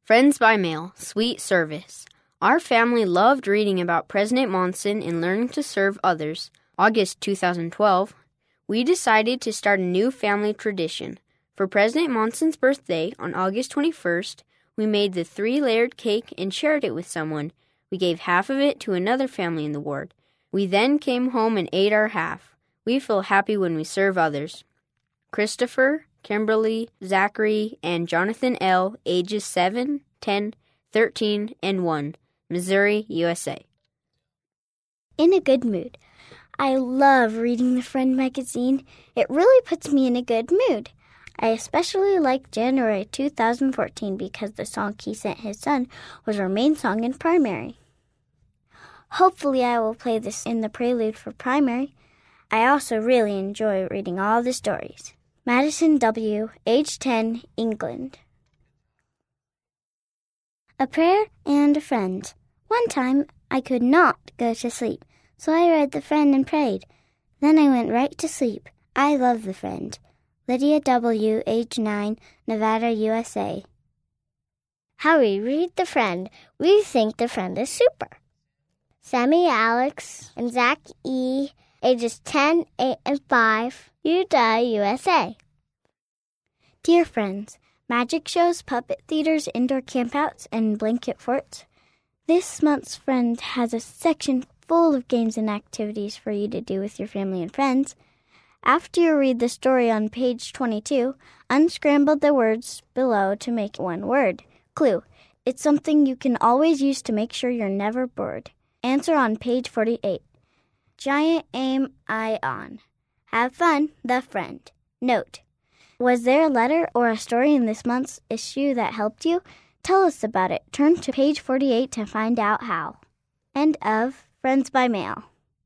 Friends by Mail, Sweet Service. Our family loved reading about President Monson and learning to serve others. August 2012, we decided to start a new family tradition. For President Monson's birthday on August 21st, we made the 3-layered cake and shared it with someone. We gave half of it to another family in the ward. We then came home and ate our half. We feel happy when we serve others. Christopher, Kimberly, Zachary, and Jonathan L., ages 7, 10, 13, and 1, Missouri, USA. In a good mood. I love reading the Friend magazine. It really puts me in a good mood. I especially like January 2014 because the song he sent his son was our main song in primary. Hopefully I will play this in the prelude for primary. I also really enjoy reading all the stories. Madison W., age 10, England. A prayer and a friend. One time I could not go to sleep, so I read the Friend and prayed. Then I went right to sleep. I love the Friend. Lydia W., age 9, Nevada, USA. How we read the Friend. We think the Friend is super. Sammy Alex and Zach E., ages 10, 8, and 5, Utah, USA. Dear friends, magic shows, puppet theaters, indoor campouts, and blanket forts. This month's Friend has a section full of games and activities for you to do with your family and friends. After you read the story on page 22, unscramble the words below to make one word. Clue. It's something you can always use to make sure you're never bored. Answer on page 48. Giant aim eye on. Have fun, the Friend. Note. Was there a letter or a story in this month's issue that helped you? Tell us about it. Turn to page 48 to find out how. End of Friends by Mail.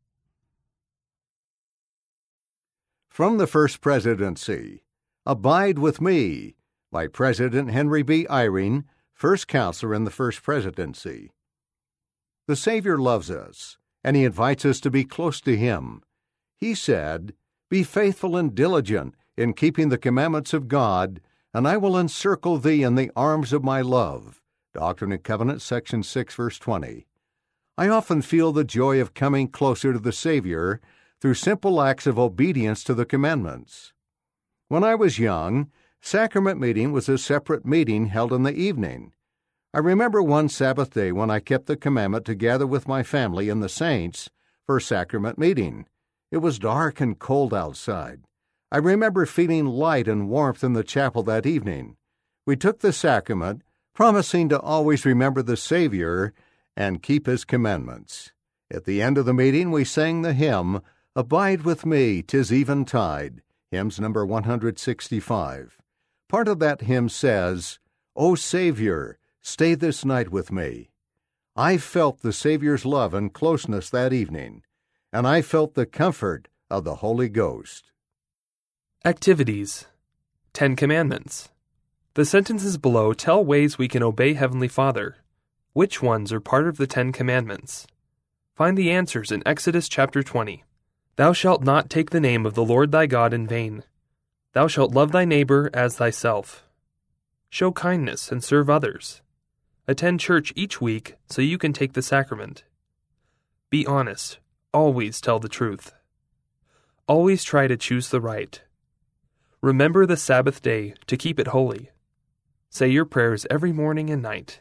From the First Presidency, Abide with Me, by President Henry B. Eyring, First Counselor in the First Presidency. The Savior loves us, and He invites us to be close to Him. He said, "Be faithful and diligent in keeping the commandments of God, and I will encircle thee in the arms of my love." Doctrine and Covenants, section 6, verse 20. I often feel the joy of coming closer to the Savior through simple acts of obedience to the commandments. When I was young, sacrament meeting was a separate meeting held in the evening. I remember one Sabbath day when I kept the commandment to gather with my family and the saints for sacrament meeting. It was dark and cold outside. I remember feeling light and warmth in the chapel that evening. We took the sacrament, promising to always remember the Savior and keep His commandments. At the end of the meeting, we sang the hymn, "Abide with me, 'tis eventide," hymns number 165. Part of that hymn says, "O Savior, stay this night with me." I felt the Savior's love and closeness that evening, and I felt the comfort of the Holy Ghost. Activities. 10 Commandments. The sentences below tell ways we can obey Heavenly Father. Which ones are part of the 10 Commandments? Find the answers in Exodus chapter 20. Thou shalt not take the name of the Lord thy God in vain. Thou shalt love thy neighbor as thyself. Show kindness and serve others. Attend church each week so you can take the sacrament. Be honest. Always tell the truth. Always try to choose the right. Remember the Sabbath day to keep it holy. Say your prayers every morning and night.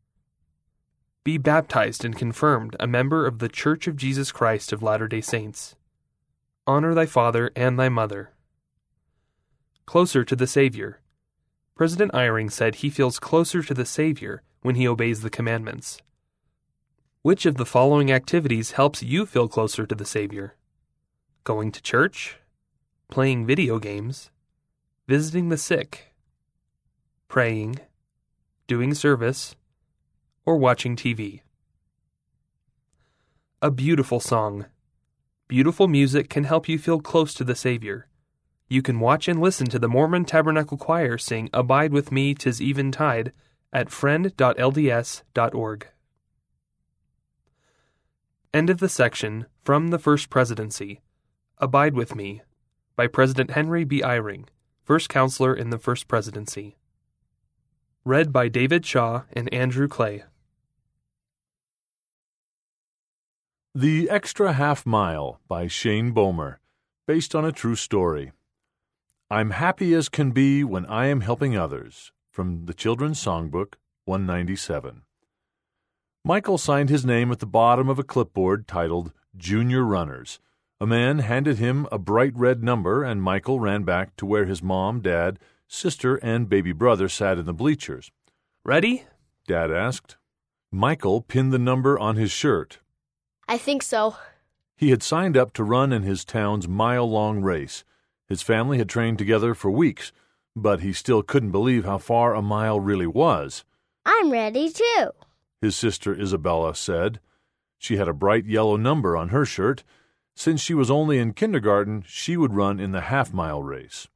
Be baptized and confirmed a member of the Church of Jesus Christ of Latter-day Saints. Honor thy father and thy mother. Closer to the Savior. President Eyring said he feels closer to the Savior when he obeys the commandments. Which of the following activities helps you feel closer to the Savior? Going to church? Playing video games? Visiting the sick? Praying? Doing service? Or watching TV? A beautiful song. Beautiful music can help you feel close to the Savior. You can watch and listen to the Mormon Tabernacle Choir sing "Abide with Me, 'tis eventide" at friend.lds.org. End of the section From the First Presidency. Abide with Me, by President Henry B. Eyring, First Counselor in the First Presidency. Read by David Shaw and Andrew Clay. The Extra Half Mile by Shane Bomer, based on a true story. I'm happy as can be when I am helping others, from the Children's Songbook, 197. Michael signed his name at the bottom of a clipboard titled Junior Runners. A man handed him a bright red number, and Michael ran back to where his mom, dad, sister, and baby brother sat in the bleachers. Ready? Dad asked. Michael pinned the number on his shirt. I think so. He had signed up to run in his town's mile-long race. His family had trained together for weeks, but he still couldn't believe how far a mile really was. I'm ready too, his sister Isabella said. She had a bright yellow number on her shirt. Since she was only in kindergarten, she would run in the half-mile race.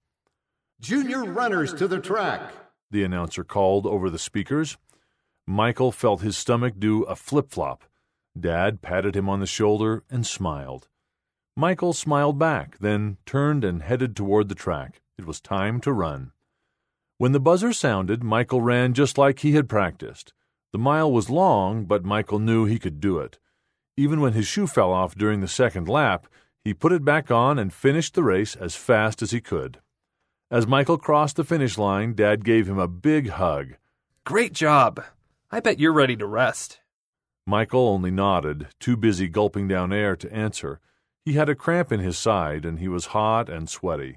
Junior runners to the track, the announcer called over the speakers. Michael felt his stomach do a flip-flop. Dad patted him on the shoulder and smiled. Michael smiled back, then turned and headed toward the track. It was time to run. When the buzzer sounded, Michael ran just like he had practiced. The mile was long, but Michael knew he could do it. Even when his shoe fell off during the second lap, he put it back on and finished the race as fast as he could. As Michael crossed the finish line, Dad gave him a big hug. Great job! I bet you're ready to rest. Michael only nodded, too busy gulping down air to answer. He had a cramp in his side, and he was hot and sweaty.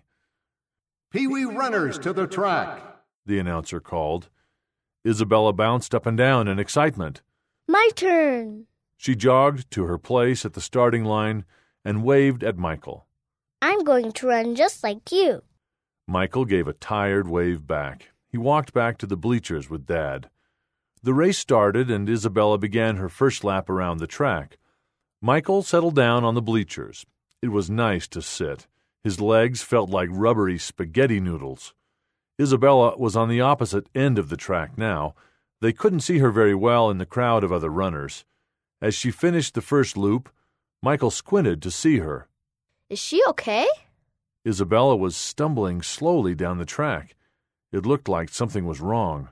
Pee-wee runners to the track, the announcer called. Isabella bounced up and down in excitement. My turn. She jogged to her place at the starting line and waved at Michael. I'm going to run just like you. Michael gave a tired wave back. He walked back to the bleachers with Dad. The race started, and Isabella began her first lap around the track. Michael settled down on the bleachers. It was nice to sit. His legs felt like rubbery spaghetti noodles. Isabella was on the opposite end of the track now. They couldn't see her very well in the crowd of other runners. As she finished the first loop, Michael squinted to see her. Is she okay? Isabella was stumbling slowly down the track. It looked like something was wrong.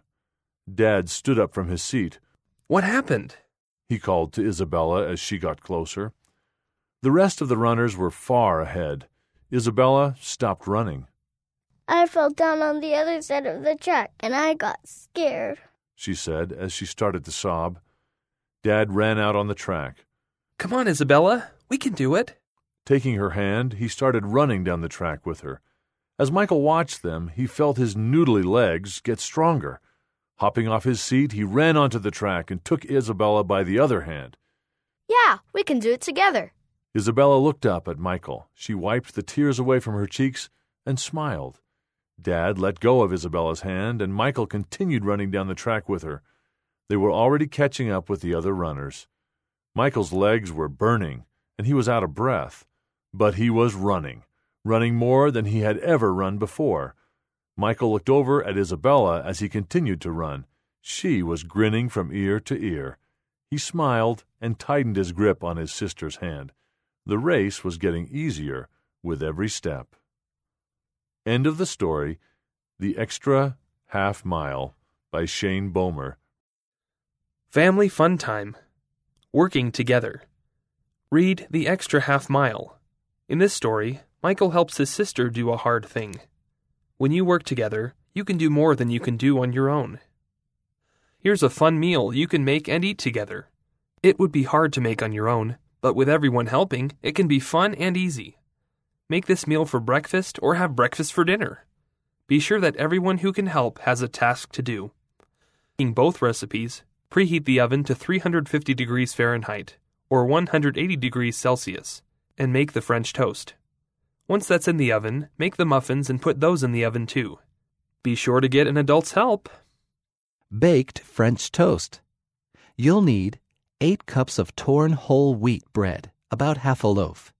Dad stood up from his seat. What happened? He called to Isabella as she got closer. The rest of the runners were far ahead. Isabella stopped running. I fell down on the other side of the track, and I got scared, she said as she started to sob. Dad ran out on the track. Come on, Isabella. We can do it. Taking her hand, he started running down the track with her. As Michael watched them, he felt his noodly legs get stronger. Hopping off his seat, he ran onto the track and took Isabella by the other hand. Yeah, we can do it together. Isabella looked up at Michael. She wiped the tears away from her cheeks and smiled. Dad let go of Isabella's hand, and Michael continued running down the track with her. They were already catching up with the other runners. Michael's legs were burning, and he was out of breath. But he was running more than he had ever run before. Michael looked over at Isabella as he continued to run. She was grinning from ear to ear. He smiled and tightened his grip on his sister's hand. The race was getting easier with every step. End of the story, The Extra Half Mile by Shane Bomer. Family Fun Time. Working Together. Read The Extra Half Mile. In this story, Michael helps his sister do a hard thing. When you work together, you can do more than you can do on your own. Here's a fun meal you can make and eat together. It would be hard to make on your own, but with everyone helping, it can be fun and easy. Make this meal for breakfast or have breakfast for dinner. Be sure that everyone who can help has a task to do. In both recipes, preheat the oven to 350 degrees Fahrenheit or 180 degrees Celsius and make the French toast. Once that's in the oven, make the muffins and put those in the oven too. Be sure to get an adult's help. Baked French toast. You'll need 8 cups of torn whole wheat bread, about half a loaf,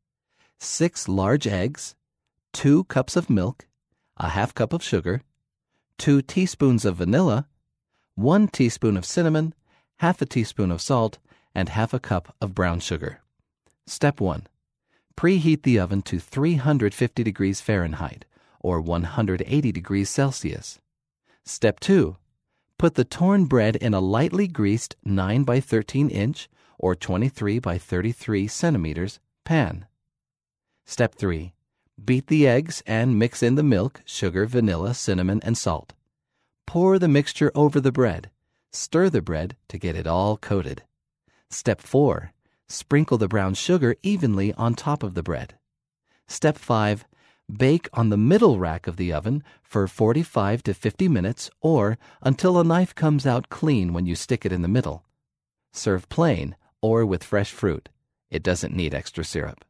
6 large eggs, 2 cups of milk, a half cup of sugar, 2 teaspoons of vanilla, 1 teaspoon of cinnamon, half a teaspoon of salt, and half a cup of brown sugar. Step 1. Preheat the oven to 350 degrees Fahrenheit or 180 degrees Celsius. Step 2. Put the torn bread in a lightly greased 9 by 13 inch or 23 by 33 centimeters pan. Step 3. Beat the eggs and mix in the milk, sugar, vanilla, cinnamon, and salt. Pour the mixture over the bread. Stir the bread to get it all coated. Step 4. Sprinkle the brown sugar evenly on top of the bread. Step 5. Bake on the middle rack of the oven for 45 to 50 minutes or until a knife comes out clean when you stick it in the middle. Serve plain or with fresh fruit. It doesn't need extra syrup.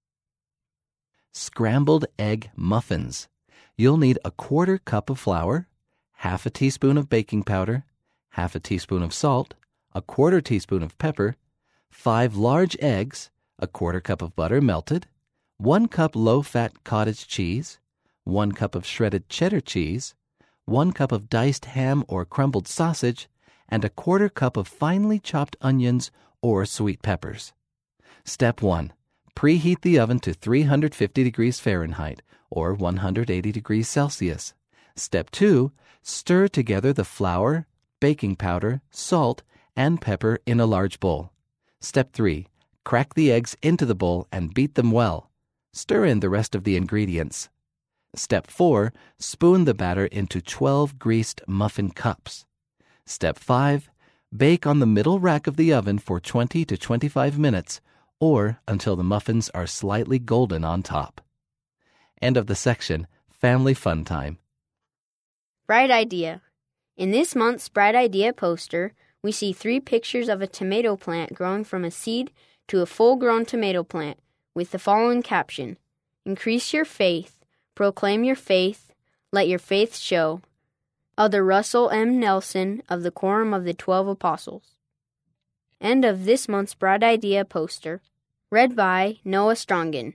Scrambled egg muffins. You'll need a 1/4 cup of flour, half a teaspoon of baking powder, half a teaspoon of salt, a 1/4 teaspoon of pepper, 5 large eggs, a 1/4 cup of butter melted, 1 cup low-fat cottage cheese, 1 cup of shredded cheddar cheese, 1 cup of diced ham or crumbled sausage, and a 1/4 cup of finely chopped onions or sweet peppers. Step 1. Preheat the oven to 350 degrees Fahrenheit or 180 degrees Celsius. Step 2. Stir together the flour, baking powder, salt, and pepper in a large bowl. Step 3. Crack the eggs into the bowl and beat them well. Stir in the rest of the ingredients. Step 4. Spoon the batter into 12 greased muffin cups. Step 5. Bake on the middle rack of the oven for 20 to 25 minutes or until the muffins are slightly golden on top. End of the section. Family Fun Time. Bright Idea. In this month's Bright Idea poster, we see 3 pictures of a tomato plant growing from a seed to a full-grown tomato plant with the following caption: Increase your faith, proclaim your faith, let your faith show. Elder Russell M. Nelson of the Quorum of the 12 Apostles. End of this month's Bright Idea poster. Read by Noah Strongen.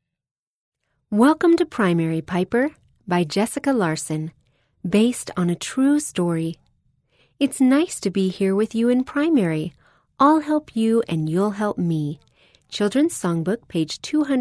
Welcome to Primary, Piper by Jessica Larson, based on a true story. It's nice to be here with you in primary. I'll help you and you'll help me. Children's Songbook, page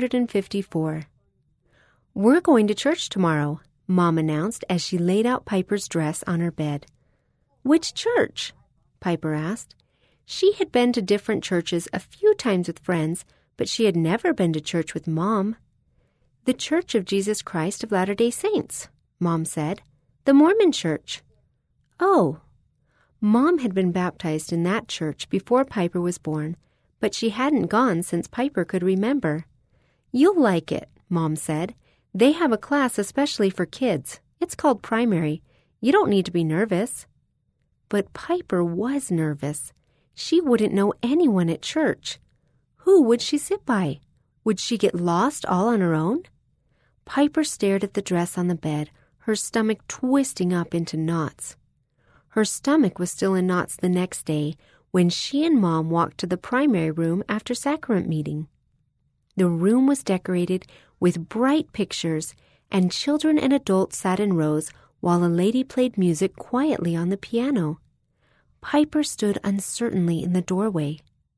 254. We're going to church tomorrow, Mom announced as she laid out Piper's dress on her bed. Which church? Piper asked. She had been to different churches a few times with friends, but she had never been to church with Mom. The Church of Jesus Christ of Latter-day Saints, Mom said. The Mormon Church. Oh. Mom had been baptized in that church before Piper was born, but she hadn't gone since Piper could remember. You'll like it, Mom said. They have a class especially for kids. It's called primary. You don't need to be nervous. But Piper was nervous. She wouldn't know anyone at church. Who would she sit by? Would she get lost all on her own? Piper stared at the dress on the bed, her stomach twisting up into knots. Her stomach was still in knots the next day when she and Mom walked to the primary room after sacrament meeting. The room was decorated with bright pictures, and children and adults sat in rows while a lady played music quietly on the piano. Piper stood uncertainly in the doorway.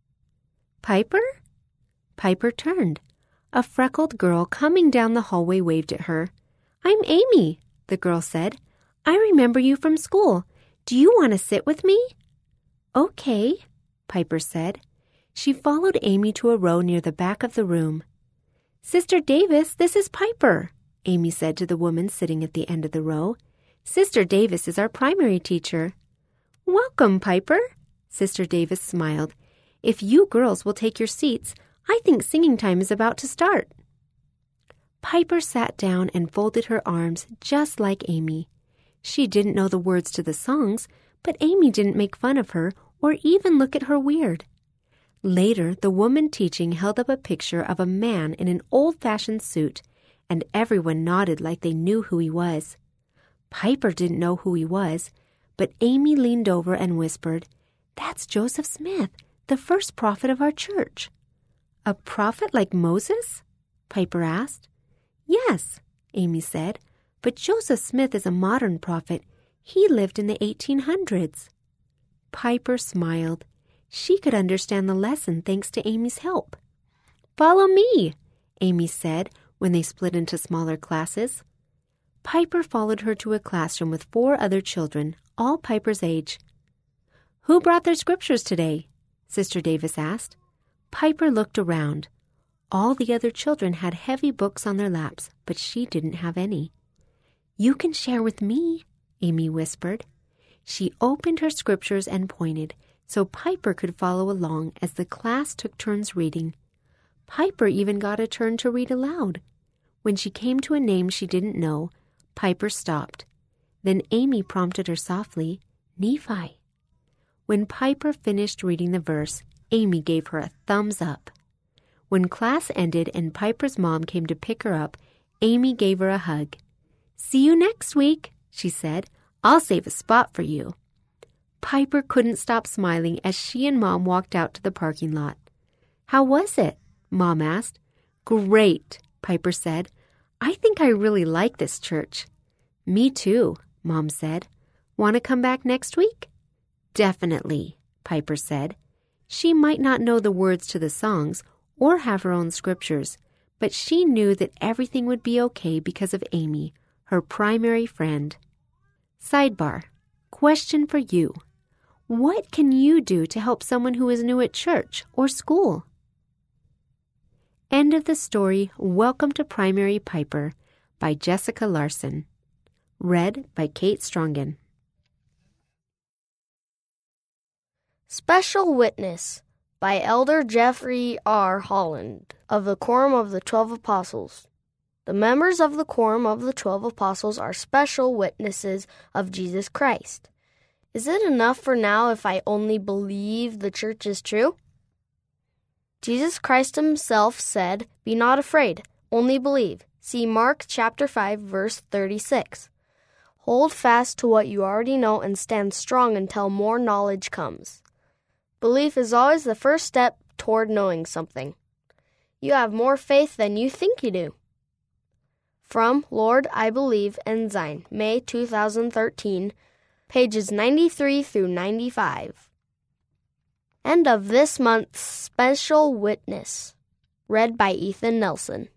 Piper? Piper turned. A freckled girl coming down the hallway waved at her. I'm Amy, the girl said. I remember you from school. Do you want to sit with me? Okay, Piper said. She followed Amy to a row near the back of the room. Sister Davis, this is Piper, Amy said to the woman sitting at the end of the row. Sister Davis is our primary teacher. Welcome, Piper, Sister Davis smiled. If you girls will take your seats, I think singing time is about to start. Piper sat down and folded her arms just like Amy. She didn't know the words to the songs, but Amy didn't make fun of her or even look at her weird. Later, the woman teaching held up a picture of a man in an old-fashioned suit, and everyone nodded like they knew who he was. Piper didn't know who he was, but Amy leaned over and whispered, That's Joseph Smith, the first prophet of our church. A prophet like Moses? Piper asked. Yes, Amy said, but Joseph Smith is a modern prophet. He lived in the 1800s. Piper smiled. She could understand the lesson thanks to Amy's help. Follow me, Amy said when they split into smaller classes. Piper followed her to a classroom with 4 other children, all Piper's age. "Who brought their scriptures today?" Sister Davis asked. Piper looked around. All the other children had heavy books on their laps, but she didn't have any. "You can share with me," Amy whispered. She opened her scriptures and pointed, so Piper could follow along as the class took turns reading. Piper even got a turn to read aloud. When she came to a name she didn't know, Piper stopped. Then Amy prompted her softly, "Nephi." When Piper finished reading the verse, Amy gave her a thumbs up. When class ended and Piper's mom came to pick her up, Amy gave her a hug. "See you next week," she said. "I'll save a spot for you." Piper couldn't stop smiling as she and Mom walked out to the parking lot. "How was it?" Mom asked. "Great," Piper said. "I think I really like this church." "Me too," Mom said. "Want to come back next week?" "Definitely," Piper said. She might not know the words to the songs or have her own scriptures, but she knew that everything would be okay because of Amy, her primary friend. Sidebar. Question for you. What can you do to help someone who is new at church or school? End of the story Welcome to Primary Piper by Jessica Larson. Read by Kate Strongen. Special Witness by Elder Jeffrey R. Holland of the Quorum of the 12 Apostles. The members of the Quorum of the 12 Apostles are special witnesses of Jesus Christ. Is it enough for now if I only believe the church is true? Jesus Christ himself said, "Be not afraid, only believe." See Mark chapter 5, verse 36. Hold fast to what you already know and stand strong until more knowledge comes. Belief is always the first step toward knowing something. You have more faith than you think you do. From Lord, I Believe, Ensign, May 2013, pages 93 through 95. End of this month's Special Witness, read by Ethan Nelson.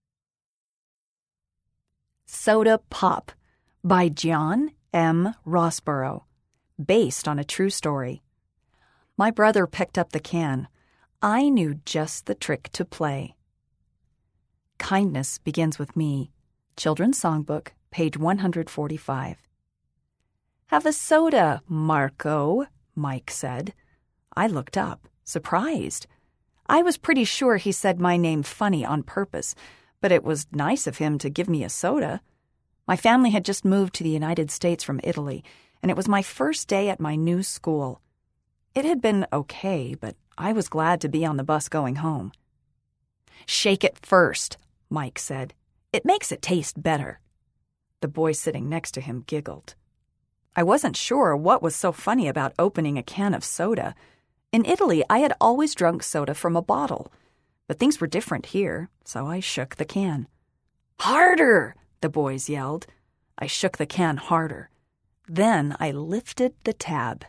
Soda Pop by John M. Rossborough, based on a true story. My brother picked up the can. I knew just the trick to play. Kindness Begins with Me, Children's Songbook, page 145. "Have a soda, Marco," Mike said. I looked up, surprised. I was pretty sure he said my name funny on purpose, but it was nice of him to give me a soda. My family had just moved to the United States from Italy, and it was my first day at my new school. It had been okay, but I was glad to be on the bus going home. "Shake it first," Mike said. "It makes it taste better." The boy sitting next to him giggled. I wasn't sure what was so funny about opening a can of soda. In Italy, I had always drunk soda from a bottle, but things were different here, so I shook the can. "Harder!" the boys yelled. I shook the can harder. Then I lifted the tab.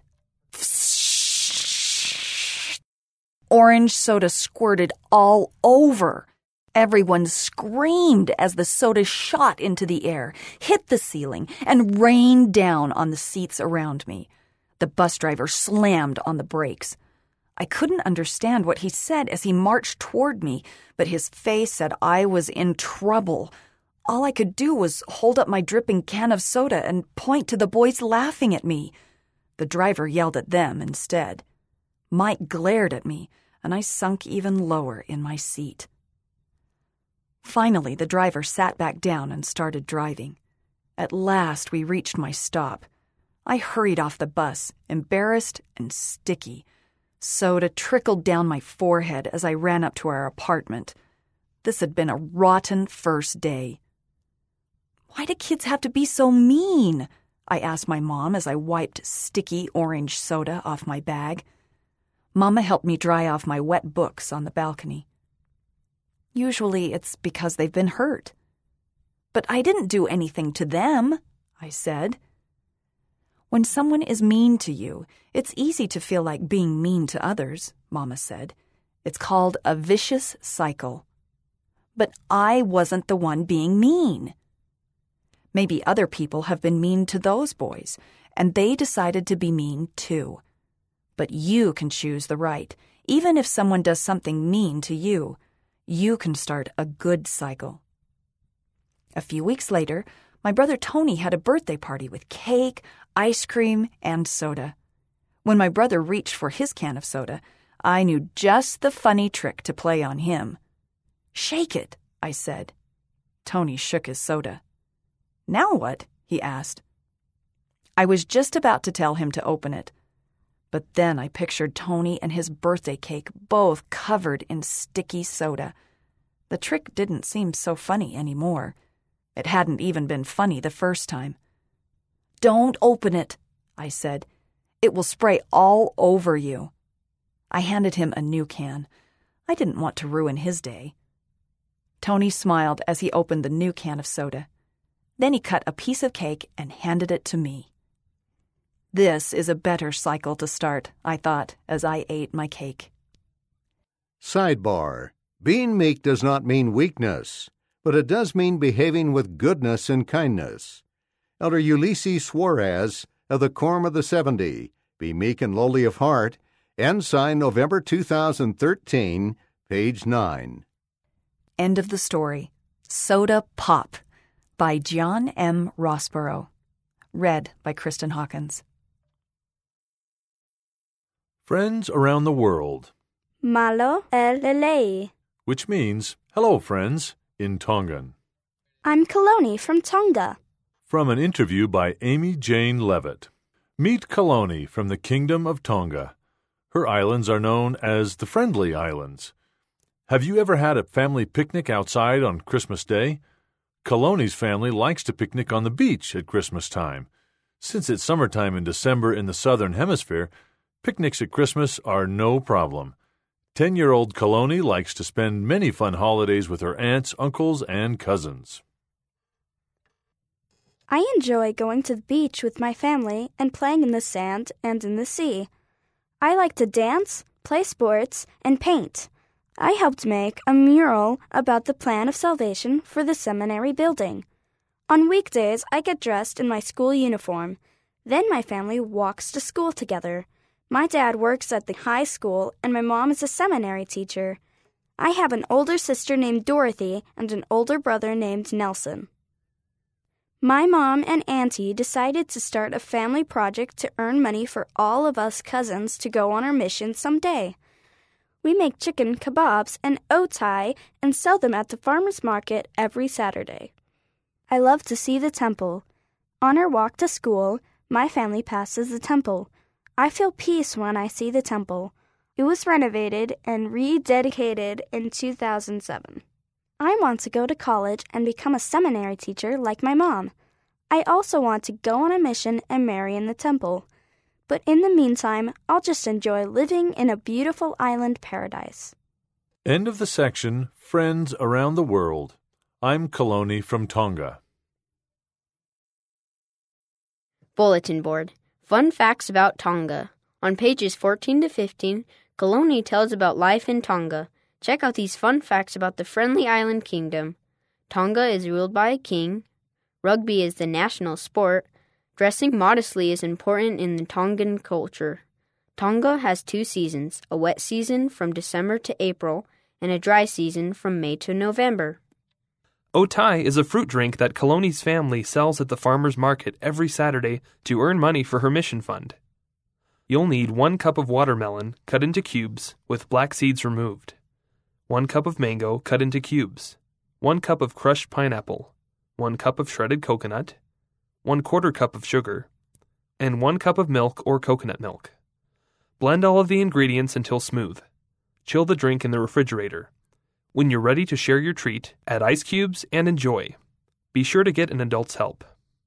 Orange soda squirted all over. Everyone screamed as the soda shot into the air, hit the ceiling, and rained down on the seats around me. The bus driver slammed on the brakes. I couldn't understand what he said as he marched toward me, but his face said I was in trouble. All I could do was hold up my dripping can of soda and point to the boys laughing at me. The driver yelled at them instead. Mike glared at me, and I sunk even lower in my seat. Finally, the driver sat back down and started driving. At last, we reached my stop. I hurried off the bus, embarrassed and sticky. Soda trickled down my forehead as I ran up to our apartment. This had been a rotten first day. "Why do kids have to be so mean?" I asked my mom as I wiped sticky orange soda off my bag. Mama helped me dry off my wet books on the balcony. "Usually it's because they've been hurt." "But I didn't do anything to them," I said. "When someone is mean to you, it's easy to feel like being mean to others," Mama said. "It's called a vicious cycle." "But I wasn't the one being mean." "Maybe other people have been mean to those boys. and they decided to be mean too. But you can choose the right. Even if someone does something mean to you, you can start a good cycle. A few weeks later, my brother Tony had a birthday party with cake, ice cream, and soda. When my brother reached for his can of soda, I knew just the funny trick to play on him. "Shake it," I said. Tony shook his soda. "Now what?" he asked. I was just about to tell him to open it, but then I pictured Tony and his birthday cake both covered in sticky soda. The trick didn't seem so funny anymore. It hadn't even been funny the first time. "Don't open it," I said. "It will spray all over you." I handed him a new can. I didn't want to ruin his day. Tony smiled as he opened the new can of soda. Then he cut a piece of cake and handed it to me. This is a better cycle to start, I thought, as I ate my cake. Sidebar: being meek does not mean weakness, but it does mean behaving with goodness and kindness. Elder Ulysses Suarez of the Quorum of the 70, Be Meek and Lowly of Heart, Ensign, November 2013, page 9. End of the story. Soda Pop by John M. Rossborough. Read by Kristen Hawkins. Friends Around the World, Malo Lelei. which means, hello, friends, in Tongan. I'm Kaloni from Tonga. From an interview by Amy Jane Levitt. Meet Kaloni from the Kingdom of Tonga. Her islands are known as the Friendly Islands. Have you ever had a family picnic outside on Christmas Day? Kaloni's family likes to picnic on the beach at Christmas time. Since it's summertime in December in the Southern Hemisphere, picnics at Christmas are no problem. 10-year-old Kaloni likes to spend many fun holidays with her aunts, uncles, and cousins. I enjoy going to the beach with my family and playing in the sand and in the sea. I like to dance, play sports, and paint. I helped make a mural about the plan of salvation for the seminary building. On weekdays, I get dressed in my school uniform. Then my family walks to school together. My dad works at the high school, and my mom is a seminary teacher. I have an older sister named Dorothy and an older brother named Nelson. My mom and auntie decided to start a family project to earn money for all of us cousins to go on our mission someday. We make chicken kebabs and otai and sell them at the farmer's market every Saturday. I love to see the temple. On our walk to school, my family passes the temple. I feel peace when I see the temple. It was renovated and rededicated in 2007. I want to go to college and become a seminary teacher like my mom. I also want to go on a mission and marry in the temple. But in the meantime, I'll just enjoy living in a beautiful island paradise. End of the section, Friends Around the World. I'm Kaloni from Tonga. Bulletin board. Fun facts about Tonga. On pages 14 to 15, Kaloni tells about life in Tonga. Check out these fun facts about the friendly island kingdom. Tonga is ruled by a king. Rugby is the national sport. Dressing modestly is important in the Tongan culture. Tonga has 2 seasons, a wet season from December to April and a dry season from May to November. Otai is a fruit drink that Kaloni's family sells at the farmer's market every Saturday to earn money for her mission fund. You'll need 1 cup of watermelon cut into cubes with black seeds removed, 1 cup of mango cut into cubes, 1 cup of crushed pineapple, 1 cup of shredded coconut, 1/4 cup of sugar, and 1 cup of milk or coconut milk. Blend all of the ingredients until smooth. Chill the drink in the refrigerator. When you're ready to share your treat, add ice cubes and enjoy. Be sure to get an adult's help.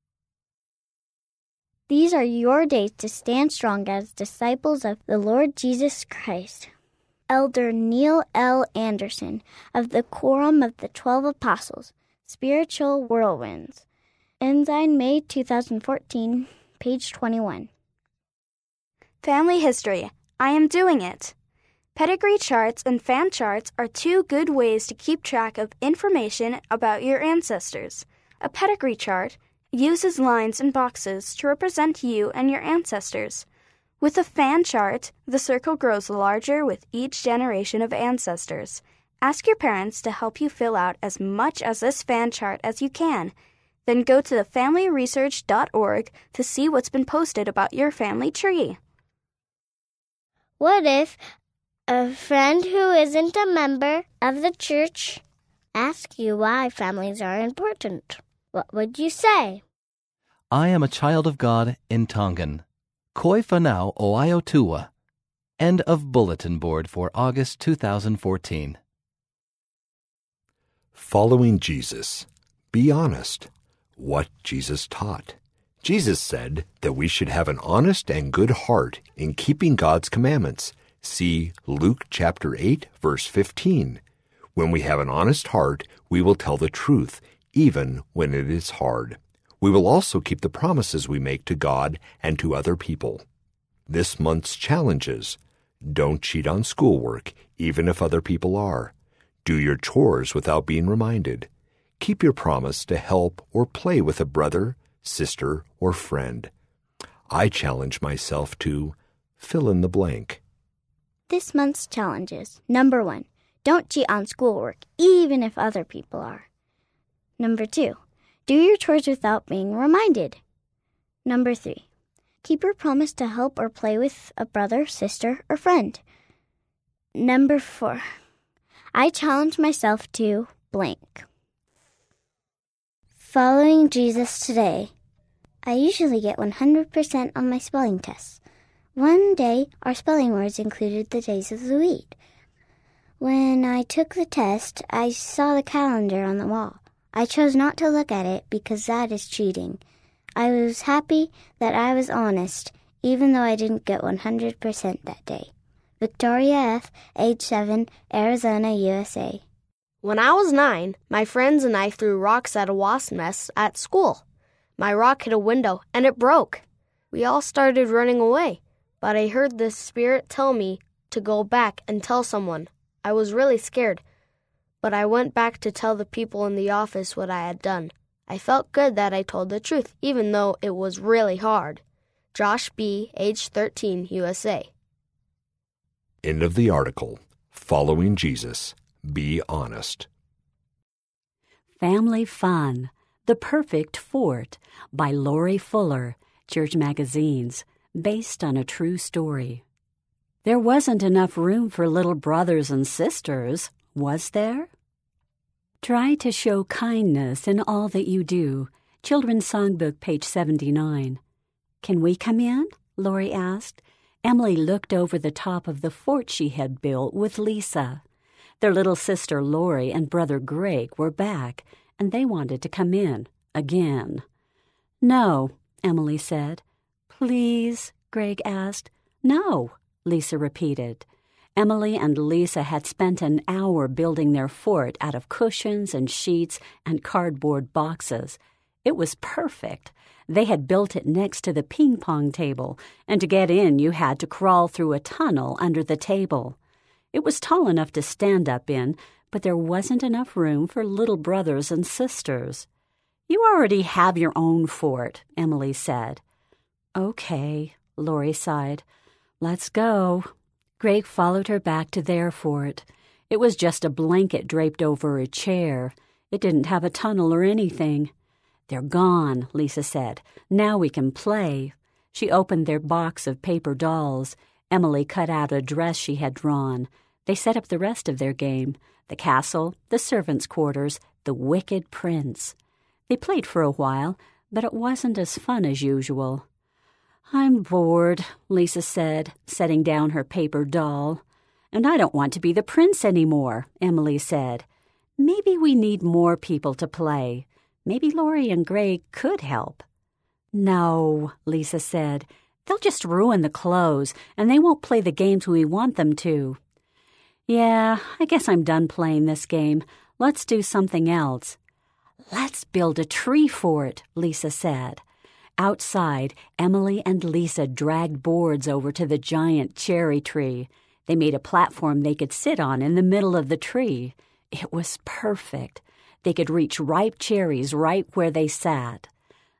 These are your days to stand strong as disciples of the Lord Jesus Christ. Elder Neil L. Anderson of the Quorum of the 12 Apostles, Spiritual Whirlwinds. Ensign, May 2014, page 21. Family history. I am doing it. Pedigree charts and fan charts are 2 good ways to keep track of information about your ancestors. A pedigree chart, uses lines and boxes to represent you and your ancestors. With a fan chart, the circle grows larger with each generation of ancestors. Ask your parents to help you fill out as much of this fan chart as you can. Then go to thefamilyresearch.org to see what's been posted about your family tree. What if a friend who isn't a member of the church asks you why families are important? What would you say? I am a child of God in Tongan. Koi whanau o Aiotua. End of bulletin board for August 2014. Following Jesus. Be honest. What Jesus taught. Jesus said that we should have an honest and good heart in keeping God's commandments. See Luke chapter 8, verse 15. When we have an honest heart, we will tell the truth, even when it is hard. We will also keep the promises we make to God and to other people. This month's challenges. Don't cheat on schoolwork, even if other people are. Do your chores without being reminded. Keep your promise to help or play with a brother, sister, or friend. I challenge myself to fill in the blank. This month's challenges. Number 1, don't cheat on schoolwork, even if other people are. Number 2, do your chores without being reminded. Number 3, keep your promise to help or play with a brother, sister, or friend. Number 4, I challenge myself to blank. Following Jesus today. I usually get 100% on my spelling tests. One day, our spelling words included the days of the week. When I took the test, I saw the calendar on the wall. I chose not to look at it because that is cheating. I was happy that I was honest, even though I didn't get 100% that day. Victoria F., age 7, Arizona, USA. When I was 9, my friends and I threw rocks at a wasp nest at school. My rock hit a window, and it broke. We all started running away, but I heard the Spirit tell me to go back and tell someone. I was really scared, but I went back to tell the people in the office what I had done. I felt good that I told the truth, even though it was really hard. Josh B., age 13, USA. End of the article. Following Jesus. Be honest. Family Fun. The Perfect Fort by Lori Fuller, Church Magazines, based on a true story. There wasn't enough room for little brothers and sisters, was there? Try to show kindness in all that you do. Children's Songbook, page 79. Can we come in? Lori asked. Emily looked over the top of the fort she had built with Lisa. Their little sister Lori and brother Greg were back, and they wanted to come in again. No, Emily said. Please, Greg asked. No, Lisa repeated. Emily and Lisa had spent an hour building their fort out of cushions and sheets and cardboard boxes. It was perfect. They had built it next to the ping-pong table, and to get in you had to crawl through a tunnel under the table. It was tall enough to stand up in, but there wasn't enough room for little brothers and sisters. You already have your own fort, Emily said. Okay, Lori sighed. Let's go. Greg followed her back to their fort. It was just a blanket draped over a chair. It didn't have a tunnel or anything. They're gone, Lisa said. Now we can play. She opened their box of paper dolls. Emily cut out a dress she had drawn. They set up the rest of their game, the castle, the servants' quarters, the wicked prince. They played for a while, but it wasn't as fun as usual. I'm bored, Lisa said, setting down her paper doll. And I don't want to be the prince anymore, Emily said. Maybe we need more people to play. Maybe Lori and Greg could help. No, Lisa said. They'll just ruin the clothes, and they won't play the games we want them to. Yeah, I guess I'm done playing this game. Let's do something else. Let's build a tree fort, Lisa said. Outside, Emily and Lisa dragged boards over to the giant cherry tree. They made a platform they could sit on in the middle of the tree. It was perfect. They could reach ripe cherries right where they sat.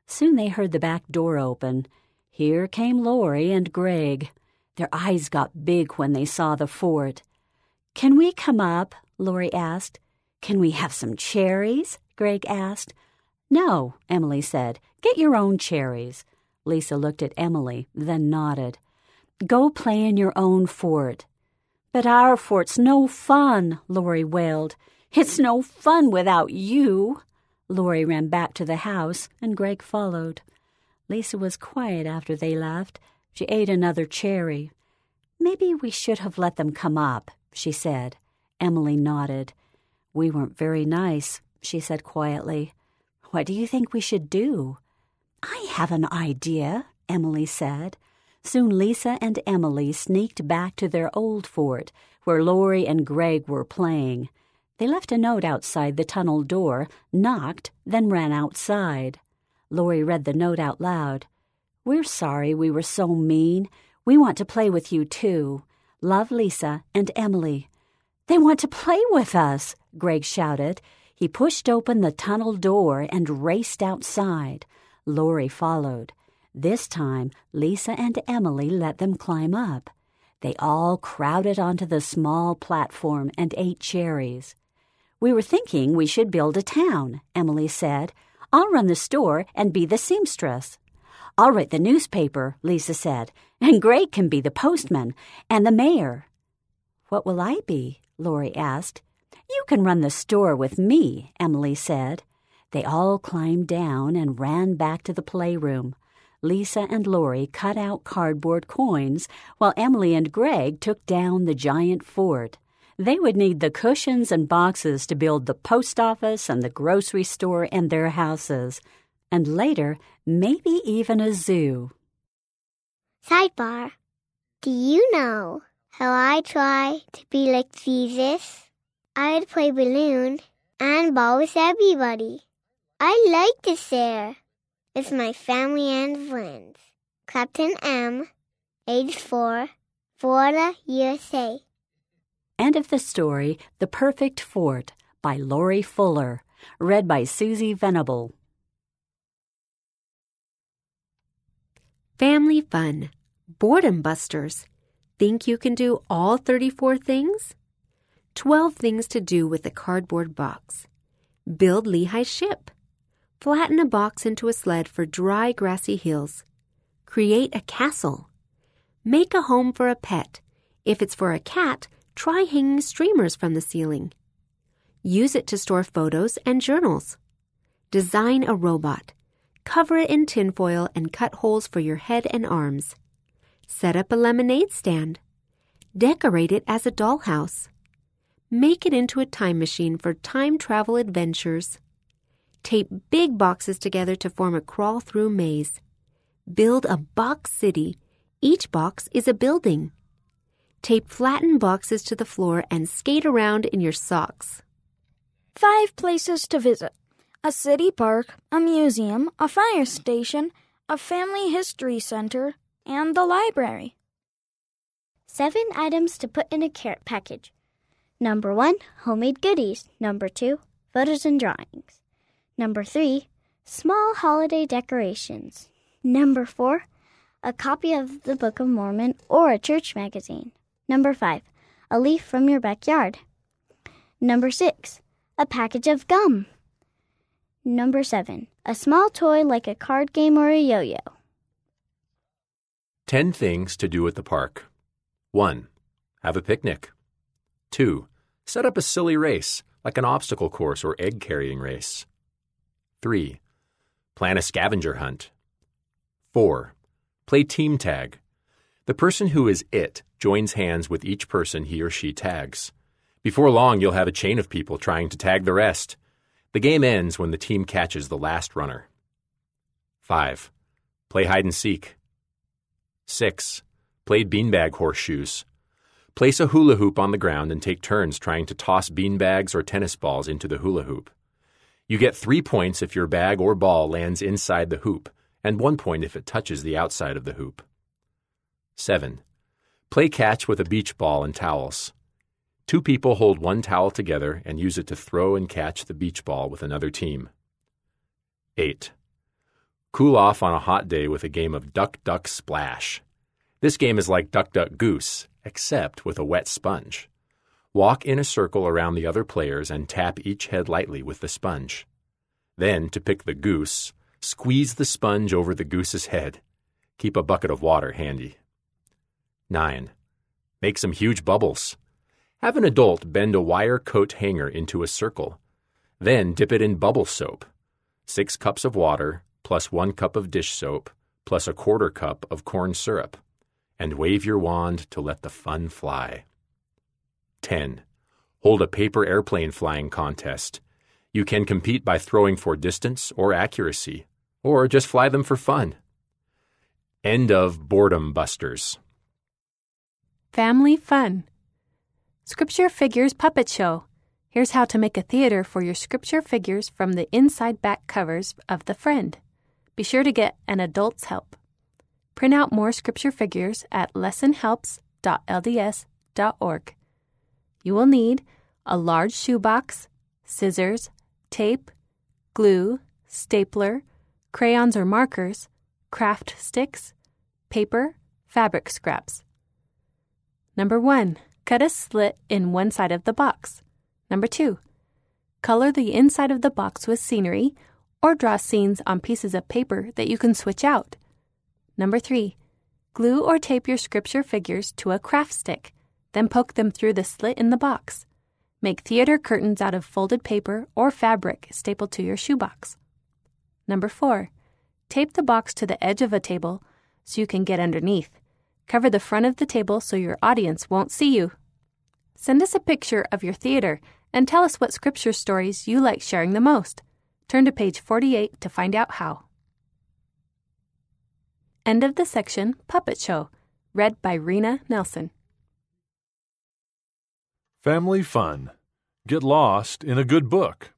Soon they heard the back door open. Here came Laurie and Greg. Their eyes got big when they saw the fort. "Can we come up?" Laurie asked. "Can we have some cherries?" Greg asked. "No," Emily said. "Get your own cherries." Lisa looked at Emily, then nodded. "Go play in your own fort." "But our fort's no fun," Laurie wailed. "It's no fun without you." Laurie ran back to the house, and Greg followed. Lisa was quiet after they left. She ate another cherry. "Maybe we should have let them come up," she said. Emily nodded. "We weren't very nice," she said quietly. "What do you think we should do?" "I have an idea," Emily said. Soon Lisa and Emily sneaked back to their old fort, where Laurie and Greg were playing. They left a note outside the tunnel door, knocked, then ran outside. Laurie read the note out loud. "We're sorry we were so mean. We want to play with you, too. Love, Lisa and Emily." "They want to play with us," Greg shouted. He pushed open the tunnel door and raced outside. Laurie followed. This time, Lisa and Emily let them climb up. They all crowded onto the small platform and ate cherries. "We were thinking we should build a town," Emily said. "I'll run the store and be the seamstress." "I'll write the newspaper," Lisa said, "and Greg can be the postman and the mayor." "What will I be?" Laurie asked. "You can run the store with me," Emily said. They all climbed down and ran back to the playroom. Lisa and Laurie cut out cardboard coins, while Emily and Greg took down the giant fort. They would need the cushions and boxes to build the post office and the grocery store and their houses, and later, maybe even a zoo. Sidebar. Do you know how I try to be like Jesus? I'd play balloon and ball with everybody. I like to share with my family and friends. Captain M, age 4, Florida, USA. End of the story, The Perfect Fort, by Laurie Fuller, read by Susie Venable. Family fun. Boredom busters. Think you can do all 34 things? 12 things to do with a cardboard box. Build Lehi's ship. Flatten a box into a sled for dry, grassy hills. Create a castle. Make a home for a pet. If it's for a cat, try hanging streamers from the ceiling. Use it to store photos and journals. Design a robot. Cover it in tinfoil and cut holes for your head and arms. Set up a lemonade stand. Decorate it as a dollhouse. Make it into a time machine for time travel adventures. Tape big boxes together to form a crawl-through maze. Build a box city. Each box is a building. Tape flattened boxes to the floor and skate around in your socks. 5 places to visit: a city park, a museum, a fire station, a family history center, and the library. 7 items to put in a carrot package. Number 1, homemade goodies. Number 2, photos and drawings. Number 3, small holiday decorations. Number 4, a copy of the Book of Mormon or a church magazine. Number 5, a leaf from your backyard. Number 6, a package of gum. Number 7, a small toy like a card game or a yo-yo. 10 things to do at the park. 1. Have a picnic. 2. Set up a silly race, like an obstacle course or egg-carrying race. 3. Plan a scavenger hunt. 4. Play team tag. The person who is it joins hands with each person he or she tags. Before long, you'll have a chain of people trying to tag the rest. The game ends when the team catches the last runner. 5. Play hide and seek. 6. Play beanbag horseshoes. Place a hula hoop on the ground and take turns trying to toss beanbags or tennis balls into the hula hoop. You get 3 points if your bag or ball lands inside the hoop, and 1 point if it touches the outside of the hoop. 7. Play catch with a beach ball and towels. 2 people hold 1 towel together and use it to throw and catch the beach ball with another team. 8. Cool off on a hot day with a game of Duck, Duck, Splash. This game is like Duck, Duck, Goose, except with a wet sponge. Walk in a circle around the other players and tap each head lightly with the sponge. Then, to pick the goose, squeeze the sponge over the goose's head. Keep a bucket of water handy. 9. Make some huge bubbles. Have an adult bend a wire coat hanger into a circle. Then dip it in bubble soap. 6 cups of water plus 1 cup of dish soap plus a 1/4 cup of corn syrup. And wave your wand to let the fun fly. 10. Hold a paper airplane flying contest. You can compete by throwing for distance or accuracy, or just fly them for fun. End of Boredom Busters. Family fun. Scripture Figures Puppet Show. Here's how to make a theater for your scripture figures from the inside back covers of The Friend. Be sure to get an adult's help. Print out more scripture figures at lessonhelps.lds.org. You will need a large shoebox, scissors, tape, glue, stapler, crayons or markers, craft sticks, paper, fabric scraps. Number 1. Cut a slit in one side of the box. Number 2. Color the inside of the box with scenery or draw scenes on pieces of paper that you can switch out. Number 3. Glue or tape your scripture figures to a craft stick, then poke them through the slit in the box. Make theater curtains out of folded paper or fabric stapled to your shoebox. Number 4. Tape the box to the edge of a table so you can get underneath. Cover the front of the table so your audience won't see you. Send us a picture of your theater and tell us what scripture stories you like sharing the most. Turn to page 48 to find out how. End of the section, Puppet Show, read by Rena Nelson. Family fun. Get lost in a good book.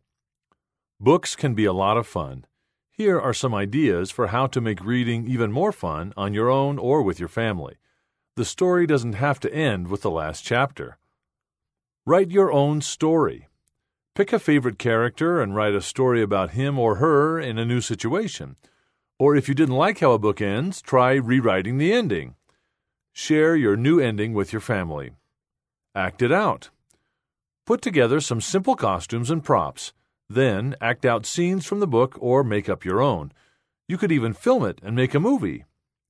Books can be a lot of fun. Here are some ideas for how to make reading even more fun on your own or with your family. The story doesn't have to end with the last chapter. Write your own story. Pick a favorite character and write a story about him or her in a new situation. Or if you didn't like how a book ends, try rewriting the ending. Share your new ending with your family. Act it out. Put together some simple costumes and props. Then act out scenes from the book or make up your own. You could even film it and make a movie.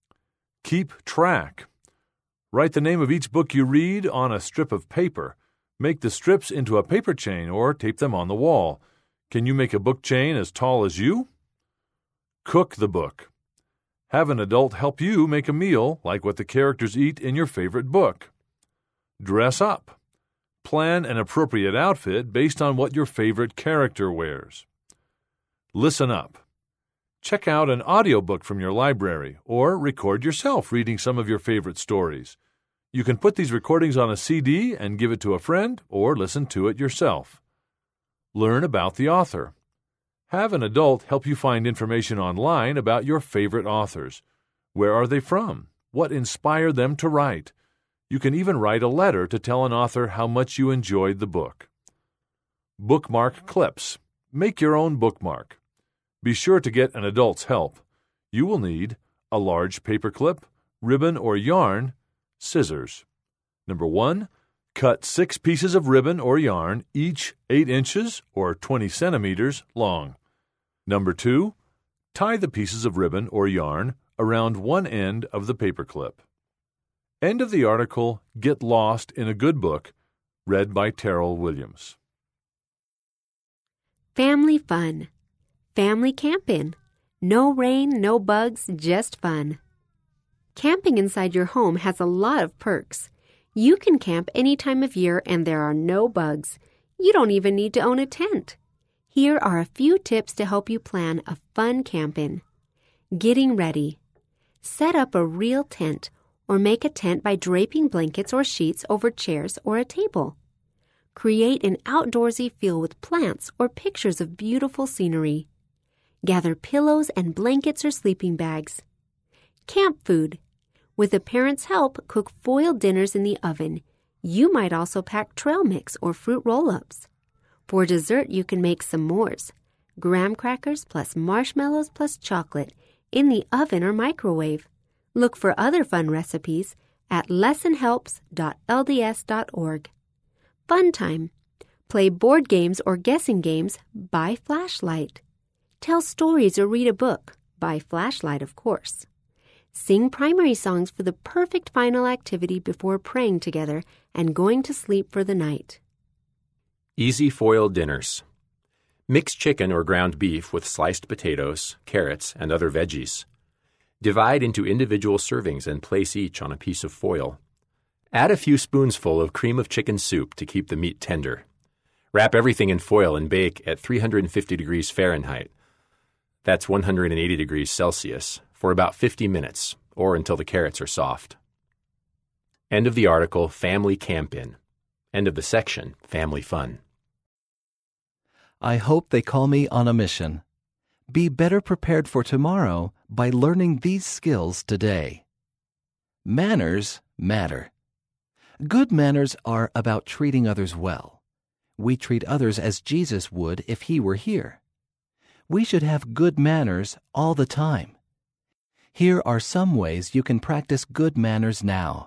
Keep track. Write the name of each book you read on a strip of paper. Make the strips into a paper chain or tape them on the wall. Can you make a book chain as tall as you? Cook the book. Have an adult help you make a meal like what the characters eat in your favorite book. Dress up. Plan an appropriate outfit based on what your favorite character wears. Listen up. Check out an audiobook from your library or record yourself reading some of your favorite stories. You can put these recordings on a CD and give it to a friend or listen to it yourself. Learn about the author. Have an adult help you find information online about your favorite authors. Where are they from? What inspired them to write? You can even write a letter to tell an author how much you enjoyed the book. Bookmark clips. Make your own bookmark. Be sure to get an adult's help. You will need a large paper clip, ribbon or yarn, scissors. Number 1, cut 6 pieces of ribbon or yarn, each 8 inches or 20 centimeters long. Number 2, tie the pieces of ribbon or yarn around one end of the paper clip. End of the article, Get Lost in a Good Book, read by Terrell Williams. Family fun. Family camping. No rain, no bugs, just fun. Camping inside your home has a lot of perks. You can camp any time of year and there are no bugs. You don't even need to own a tent. Here are a few tips to help you plan a fun camping. Getting ready. Set up a real tent or make a tent by draping blankets or sheets over chairs or a table. Create an outdoorsy feel with plants or pictures of beautiful scenery. Gather pillows and blankets or sleeping bags. Camp food. With a parent's help, cook foiled dinners in the oven. You might also pack trail mix or fruit roll-ups. For dessert, you can make s'mores. Graham crackers plus marshmallows plus chocolate. in the oven or microwave. Look for other fun recipes at lessonhelps.lds.org. Fun time. Play board games or guessing games by flashlight. Tell stories or read a book by flashlight, of course. Sing primary songs for the perfect final activity before praying together and going to sleep for the night. Easy foil dinners. Mix chicken or ground beef with sliced potatoes, carrots, and other veggies. Divide into individual servings and place each on a piece of foil. Add a few spoonsful of cream of chicken soup to keep the meat tender. Wrap everything in foil and bake at 350 degrees Fahrenheit. That's 180 degrees Celsius for about 50 minutes, or until the carrots are soft. End of the article, Family Camp-In. End of the section, Family Fun. I hope they call me on a mission. Be better prepared for tomorrow by learning these skills today. Manners matter. Good manners are about treating others well. We treat others as Jesus would if he were here. We should have good manners all the time. Here are some ways you can practice good manners now.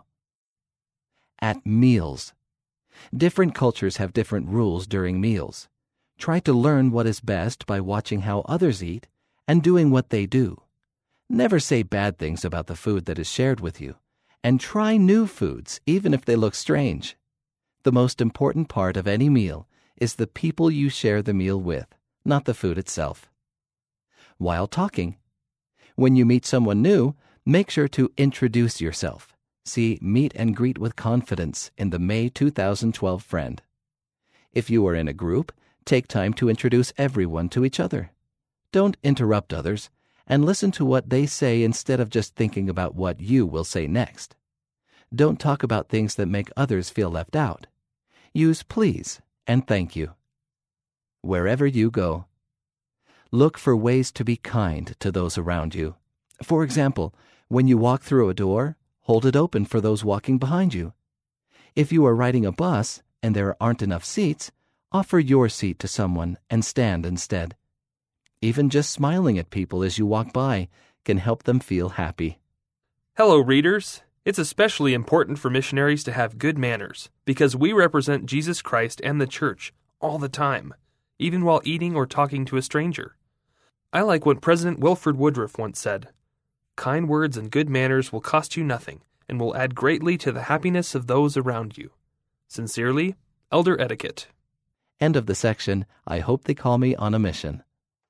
At meals. Different cultures have different rules during meals. Try to learn what is best by watching how others eat and doing what they do. Never say bad things about the food that is shared with you, and try new foods even if they look strange. The most important part of any meal is the people you share the meal with, not the food itself. While talking, when you meet someone new, make sure to introduce yourself. See Meet and Greet with Confidence in the May 2012 Friend. If you are in a group, take time to introduce everyone to each other. Don't interrupt others, and listen to what they say instead of just thinking about what you will say next. Don't talk about things that make others feel left out. Use please and thank you. Wherever you go, look for ways to be kind to those around you. For example, when you walk through a door, hold it open for those walking behind you. If you are riding a bus and there aren't enough seats, offer your seat to someone and stand instead. Even just smiling at people as you walk by can help them feel happy. Hello, readers. It's especially important for missionaries to have good manners because we represent Jesus Christ and the church all the time, even while eating or talking to a stranger. I like what President Wilford Woodruff once said, "Kind words and good manners will cost you nothing and will add greatly to the happiness of those around you." Sincerely, Elder Etiquette. End of the section, I hope they call me on a mission.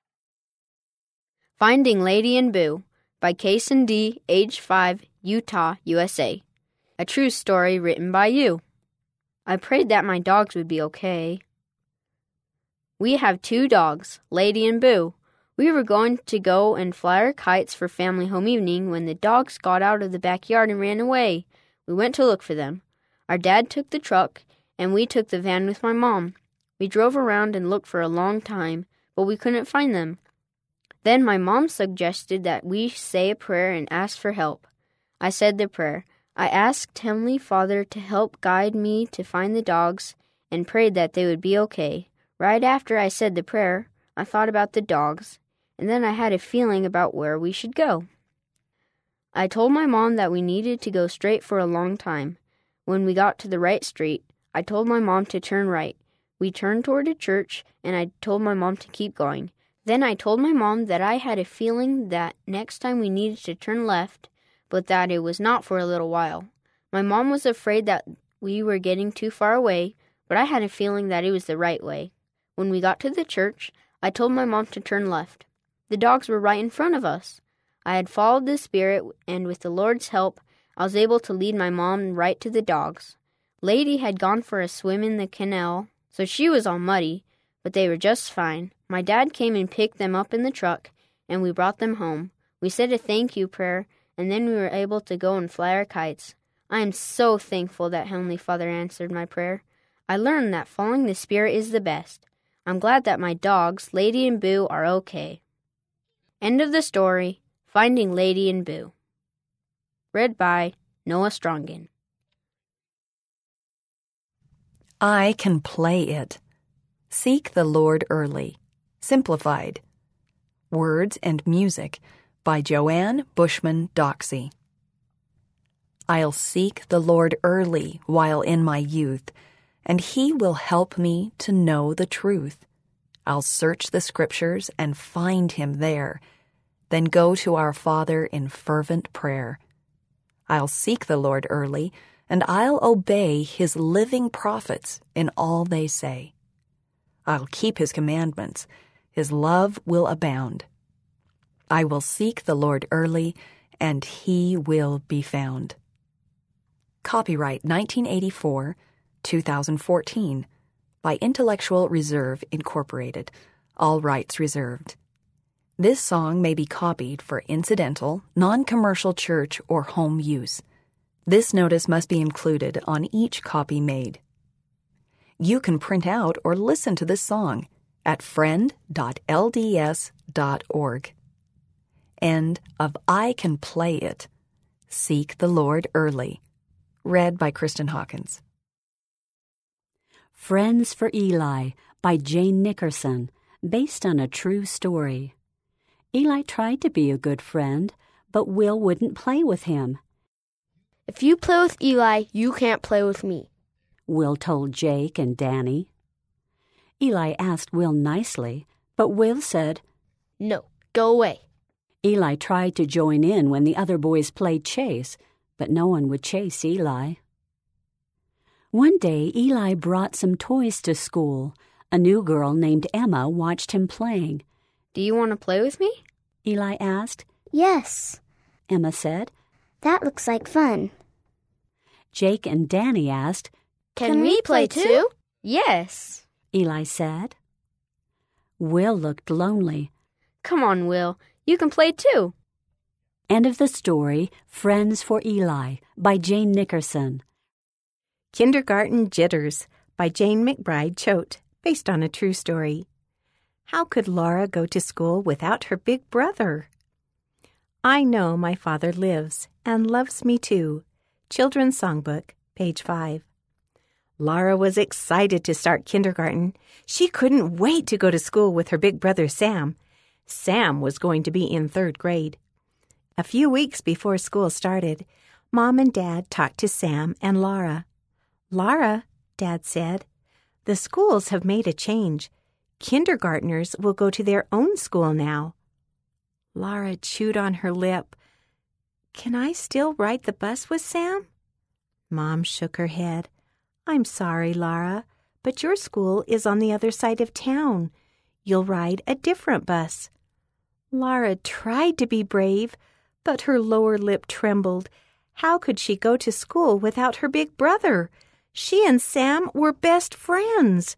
Finding Lady and Boo by Kason D., age 5, Utah, USA. A true story written by you. I prayed that my dogs would be okay. We have 2 dogs, Lady and Boo. We were going to go and fly our kites for family home evening when the dogs got out of the backyard and ran away. We went to look for them. Our dad took the truck, and we took the van with my mom. We drove around and looked for a long time, but we couldn't find them. Then my mom suggested that we say a prayer and ask for help. I said the prayer. I asked Heavenly Father to help guide me to find the dogs and prayed that they would be okay. Right after I said the prayer, I thought about the dogs, and then I had a feeling about where we should go. I told my mom that we needed to go straight for a long time. When we got to the right street, I told my mom to turn right. We turned toward a church, and I told my mom to keep going. Then I told my mom that I had a feeling that next time we needed to turn left, but that it was not for a little while. My mom was afraid that we were getting too far away, but I had a feeling that it was the right way. When we got to the church, I told my mom to turn left. The dogs were right in front of us. I had followed the Spirit, and with the Lord's help, I was able to lead my mom right to the dogs. Lady had gone for a swim in the canal, so she was all muddy, but they were just fine. My dad came and picked them up in the truck, and we brought them home. We said a thank you prayer, and then we were able to go and fly our kites. I am so thankful that Heavenly Father answered my prayer. I learned that following the Spirit is the best. I'm glad that my dogs, Lady and Boo, are okay. End of the story, Finding Lady and Boo. Read by Noah Strongen. I can play it. Seek the Lord early. Simplified. Words and music by Joanne Bushman Doxey. I'll seek the Lord early while in my youth, and He will help me to know the truth. I'll search the Scriptures and find Him there, then go to our Father in fervent prayer. I'll seek the Lord early, and I'll obey His living prophets in all they say. I'll keep His commandments. His love will abound. I will seek the Lord early, and He will be found. Copyright 1984, 2014, by Intellectual Reserve Incorporated. All rights reserved. This song may be copied for incidental, non-commercial church or home use. This notice must be included on each copy made. You can print out or listen to this song at friend.lds.org. End of I Can Play It. Seek the Lord Early. Read by Kristen Hawkins. Friends for Eli by Jane Nickerson, based on a true story. Eli tried to be a good friend, but Will wouldn't play with him. If you play with Eli, you can't play with me, Will told Jake and Danny. Eli asked Will nicely, but Will said, "No, go away." Eli tried to join in when the other boys played chase, but no one would chase Eli. One day, Eli brought some toys to school. A new girl named Emma watched him playing. "Do you want to play with me?" Eli asked. "Yes," Emma said. "That looks like fun." Jake and Danny asked, Can we play too? "Yes," Eli said. Will looked lonely. "Come on, Will. You can play too." End of the story, Friends for Eli, by Jane Nickerson. Kindergarten Jitters, by Jane McBride Choate, based on a true story. How could Laura go to school without her big brother? I know my father lives and loves me too. Children's Songbook, page 5. Laura was excited to start kindergarten. She couldn't wait to go to school with her big brother Sam. Sam was going to be in 3rd grade. A few weeks before school started, Mom and Dad talked to Sam and Laura. "Laura," Dad said, "the schools have made a change. Kindergartners will go to their own school now." Laura chewed on her lip. "Can I still ride the bus with Sam?" Mom shook her head. "I'm sorry, Laura, but your school is on the other side of town. You'll ride a different bus." Laura tried to be brave, but her lower lip trembled. How could she go to school without her big brother? She and Sam were best friends.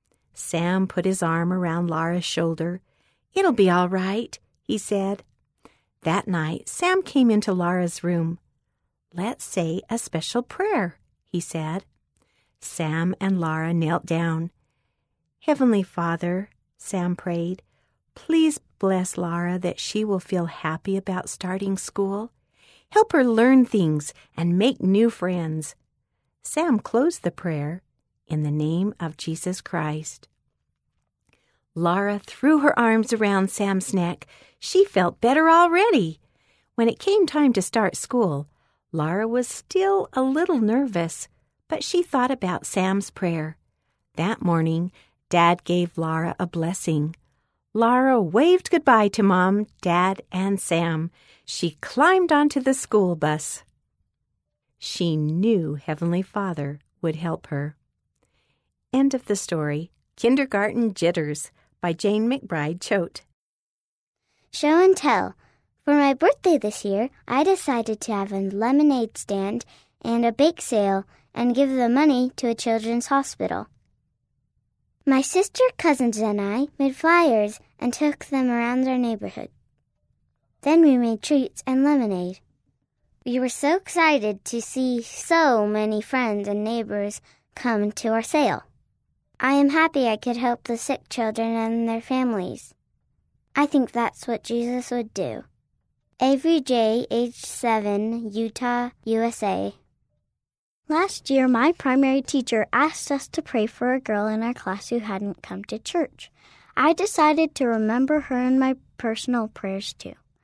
Sam put his arm around Laura's shoulder. "It'll be all right," he said. That night, Sam came into Laura's room. "Let's say a special prayer," he said. Sam and Laura knelt down. "Heavenly Father," Sam prayed, "please bless Laura that she will feel happy about starting school. Help her learn things and make new friends." Sam closed the prayer, "In the name of Jesus Christ." Laura threw her arms around Sam's neck. She felt better already. When it came time to start school, Laura was still a little nervous, but she thought about Sam's prayer. That morning, Dad gave Laura a blessing. Laura waved goodbye to Mom, Dad, and Sam. She climbed onto the school bus. She knew Heavenly Father would help her. End of the story. Kindergarten Jitters, by Jane McBride Choate. Show and tell. For my birthday this year, I decided to have a lemonade stand and a bake sale and give the money to a children's hospital. My sister, cousins, and I made flyers and took them around our neighborhood. Then we made treats and lemonade. We were so excited to see so many friends and neighbors come to our sale. I am happy I could help the sick children and their families. I think that's what Jesus would do. Avery J., age 7, Utah, USA. Last year, my primary teacher asked us to pray for a girl in our class who hadn't come to church. I decided to remember her in my personal prayers too.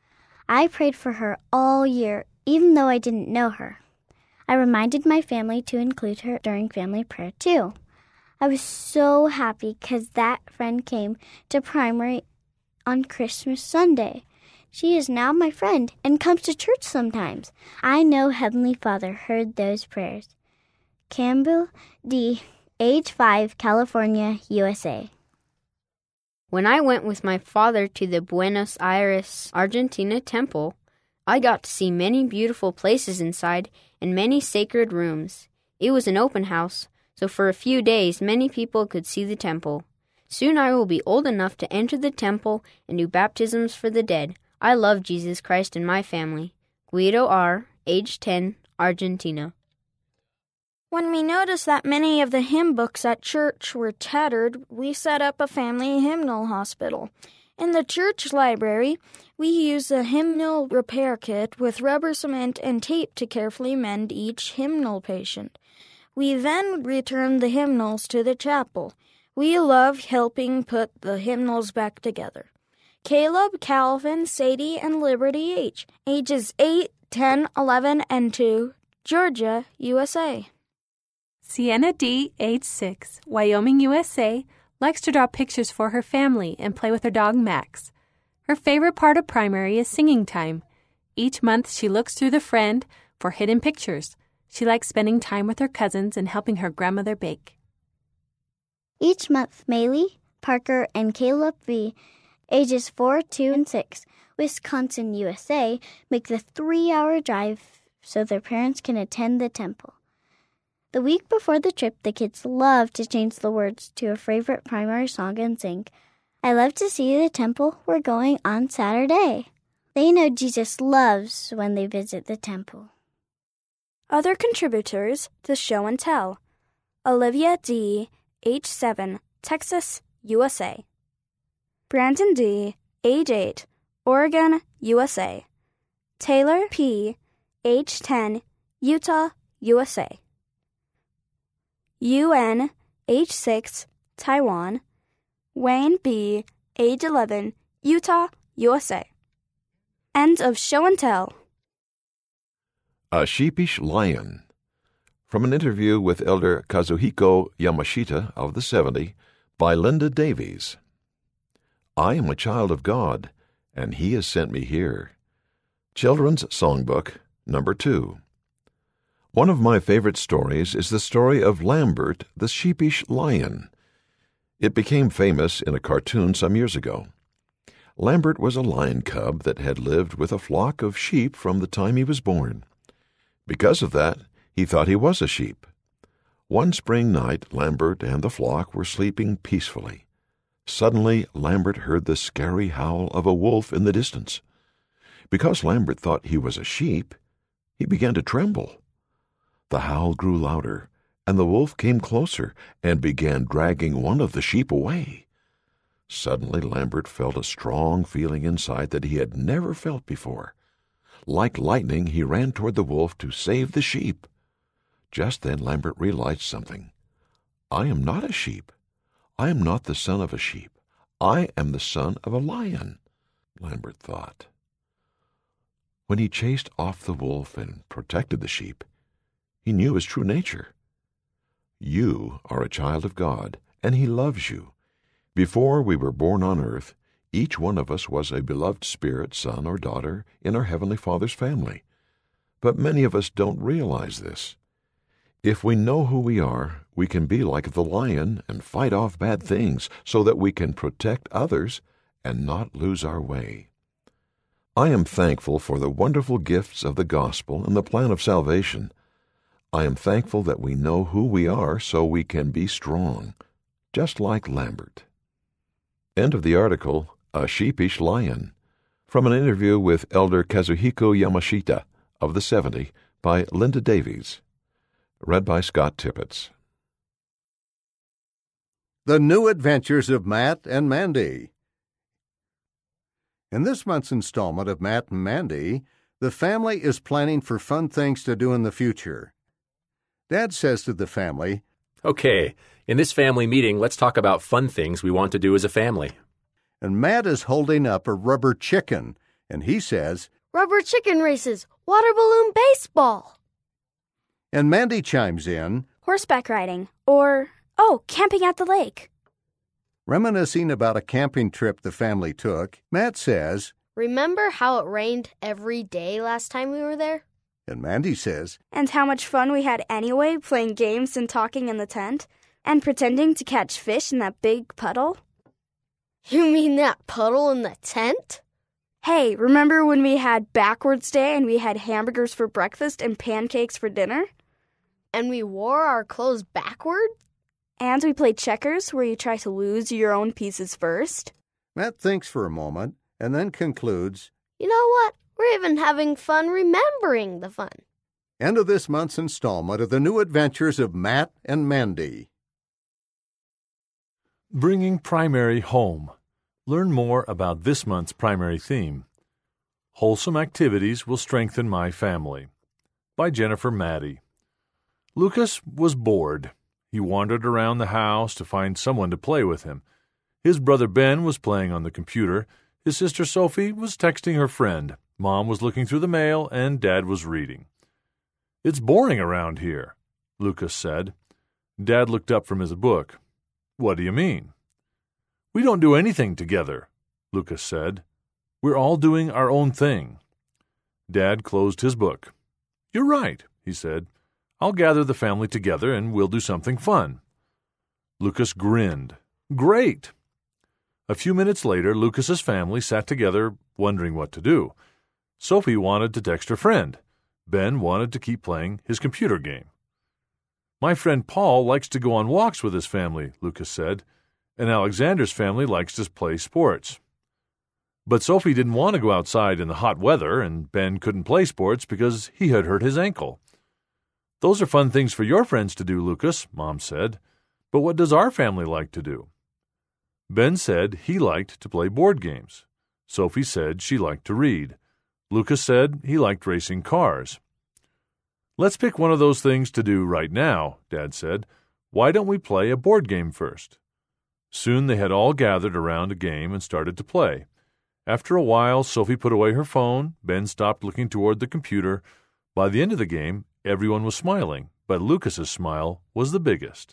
I prayed for her all year, even though I didn't know her. I reminded my family to include her during family prayer, too. I was so happy because that friend came to primary on Christmas Sunday. She is now my friend and comes to church sometimes. I know Heavenly Father heard those prayers. Campbell D., age 5, California, USA. When I went with my father to the Buenos Aires, Argentina temple, I got to see many beautiful places inside and many sacred rooms. It was an open house, so for a few days many people could see the temple. Soon I will be old enough to enter the temple and do baptisms for the dead. I love Jesus Christ and my family. Guido R., age 10, Argentina. When we noticed that many of the hymn books at church were tattered, we set up a family hymnal hospital. In the church library, we used a hymnal repair kit with rubber cement and tape to carefully mend each hymnal patient. We then returned the hymnals to the chapel. We love helping put the hymnals back together. Caleb, Calvin, Sadie, and Liberty H., ages 8, 10, 11, and 2, Georgia, USA. Sienna D., age 6, Wyoming, USA, likes to draw pictures for her family and play with her dog Max. Her favorite part of primary is singing time. Each month she looks through the friend for hidden pictures. She likes spending time with her cousins and helping her grandmother bake. Each month, Maylee, Parker, and Caleb V., ages 4, 2, and 6, Wisconsin, USA, make the 3-hour drive so their parents can attend the temple. The week before the trip, the kids love to change the words to a favorite primary song and sing, "I love to see the temple we're going on Saturday." They know Jesus loves when they visit the temple. Other contributors to Show and Tell. Olivia D., age 7, Texas, USA. Brandon D., age 8, Oregon, USA. Taylor P., age 10, Utah, USA. UN, age 6, Taiwan. Wayne B., age 11, Utah, USA. End of Show and Tell. A Sheepish Lion. From an interview with Elder Kazuhiko Yamashita of the 70 by Linda Davies. I am a child of God, and He has sent me here. Children's Songbook, number 2. One of my favorite stories is the story of Lambert, the sheepish lion. It became famous in a cartoon some years ago. Lambert was a lion cub that had lived with a flock of sheep from the time he was born. Because of that, he thought he was a sheep. One spring night, Lambert and the flock were sleeping peacefully. Suddenly, Lambert heard the scary howl of a wolf in the distance. Because Lambert thought he was a sheep, he began to tremble. The howl grew louder, and the wolf came closer and began dragging one of the sheep away. Suddenly, Lambert felt a strong feeling inside that he had never felt before. Like lightning, he ran toward the wolf to save the sheep. Just then, Lambert realized something. I am not a sheep. I am not the son of a sheep. I am the son of a lion, Lambert thought. When he chased off the wolf and protected the sheep, he knew his true nature. You are a child of God, and He loves you. Before we were born on earth, each one of us was a beloved spirit, son or daughter, in our Heavenly Father's family. But many of us don't realize this. If we know who we are, we can be like the lion and fight off bad things so that we can protect others and not lose our way. I am thankful for the wonderful gifts of the gospel and the plan of salvation. I am thankful that we know who we are so we can be strong, just like Lambert. End of the article, A Sheepish Lion, from an interview with Elder Kazuhiko Yamashita of the 70 by Linda Davies. Read by Scott Tippett. The New Adventures of Matt and Mandy. In this month's installment of Matt and Mandy, the family is planning for fun things to do in the future. Dad says to the family, Okay, in this family meeting, let's talk about fun things we want to do as a family. And Matt is holding up a rubber chicken, and he says, rubber chicken races, water balloon baseball. And Mandy chimes in, horseback riding, or, camping at the lake. Reminiscing about a camping trip the family took, Matt says, remember how it rained every day last time we were there? And Mandy says, and how much fun we had anyway, playing games and talking in the tent, and pretending to catch fish in that big puddle. You mean that puddle in the tent? Hey, remember when we had backwards day and we had hamburgers for breakfast and pancakes for dinner? And we wore our clothes backward? And we played checkers, where you try to lose your own pieces first. Matt thinks for a moment and then concludes, you know what? We're even having fun remembering the fun. End of this month's installment of the new adventures of Matt and Mandy. Bringing primary home. Learn more about this month's primary theme. Wholesome activities will strengthen my family. By Jennifer Maddie. Lucas was bored. He wandered around the house to find someone to play with him. His brother Ben was playing on the computer. His sister Sophie was texting her friend. Mom was looking through the mail, and Dad was reading. It's boring around here, Lucas said. Dad looked up from his book. What do you mean? We don't do anything together, Lucas said. We're all doing our own thing. Dad closed his book. You're right, he said. I'll gather the family together and we'll do something fun. Lucas grinned. Great! A few minutes later, Lucas's family sat together, wondering what to do. Sophie wanted to text her friend. Ben wanted to keep playing his computer game. My friend Paul likes to go on walks with his family, Lucas said, and Alexander's family likes to play sports. But Sophie didn't want to go outside in the hot weather, and Ben couldn't play sports because he had hurt his ankle. Those are fun things for your friends to do, Lucas, Mom said. But what does our family like to do? Ben said he liked to play board games. Sophie said she liked to read. Lucas said he liked racing cars. Let's pick one of those things to do right now, Dad said. Why don't we play a board game first? Soon they had all gathered around a game and started to play. After a while, Sophie put away her phone. Ben stopped looking toward the computer. By the end of the game, everyone was smiling, but Lucas's smile was the biggest.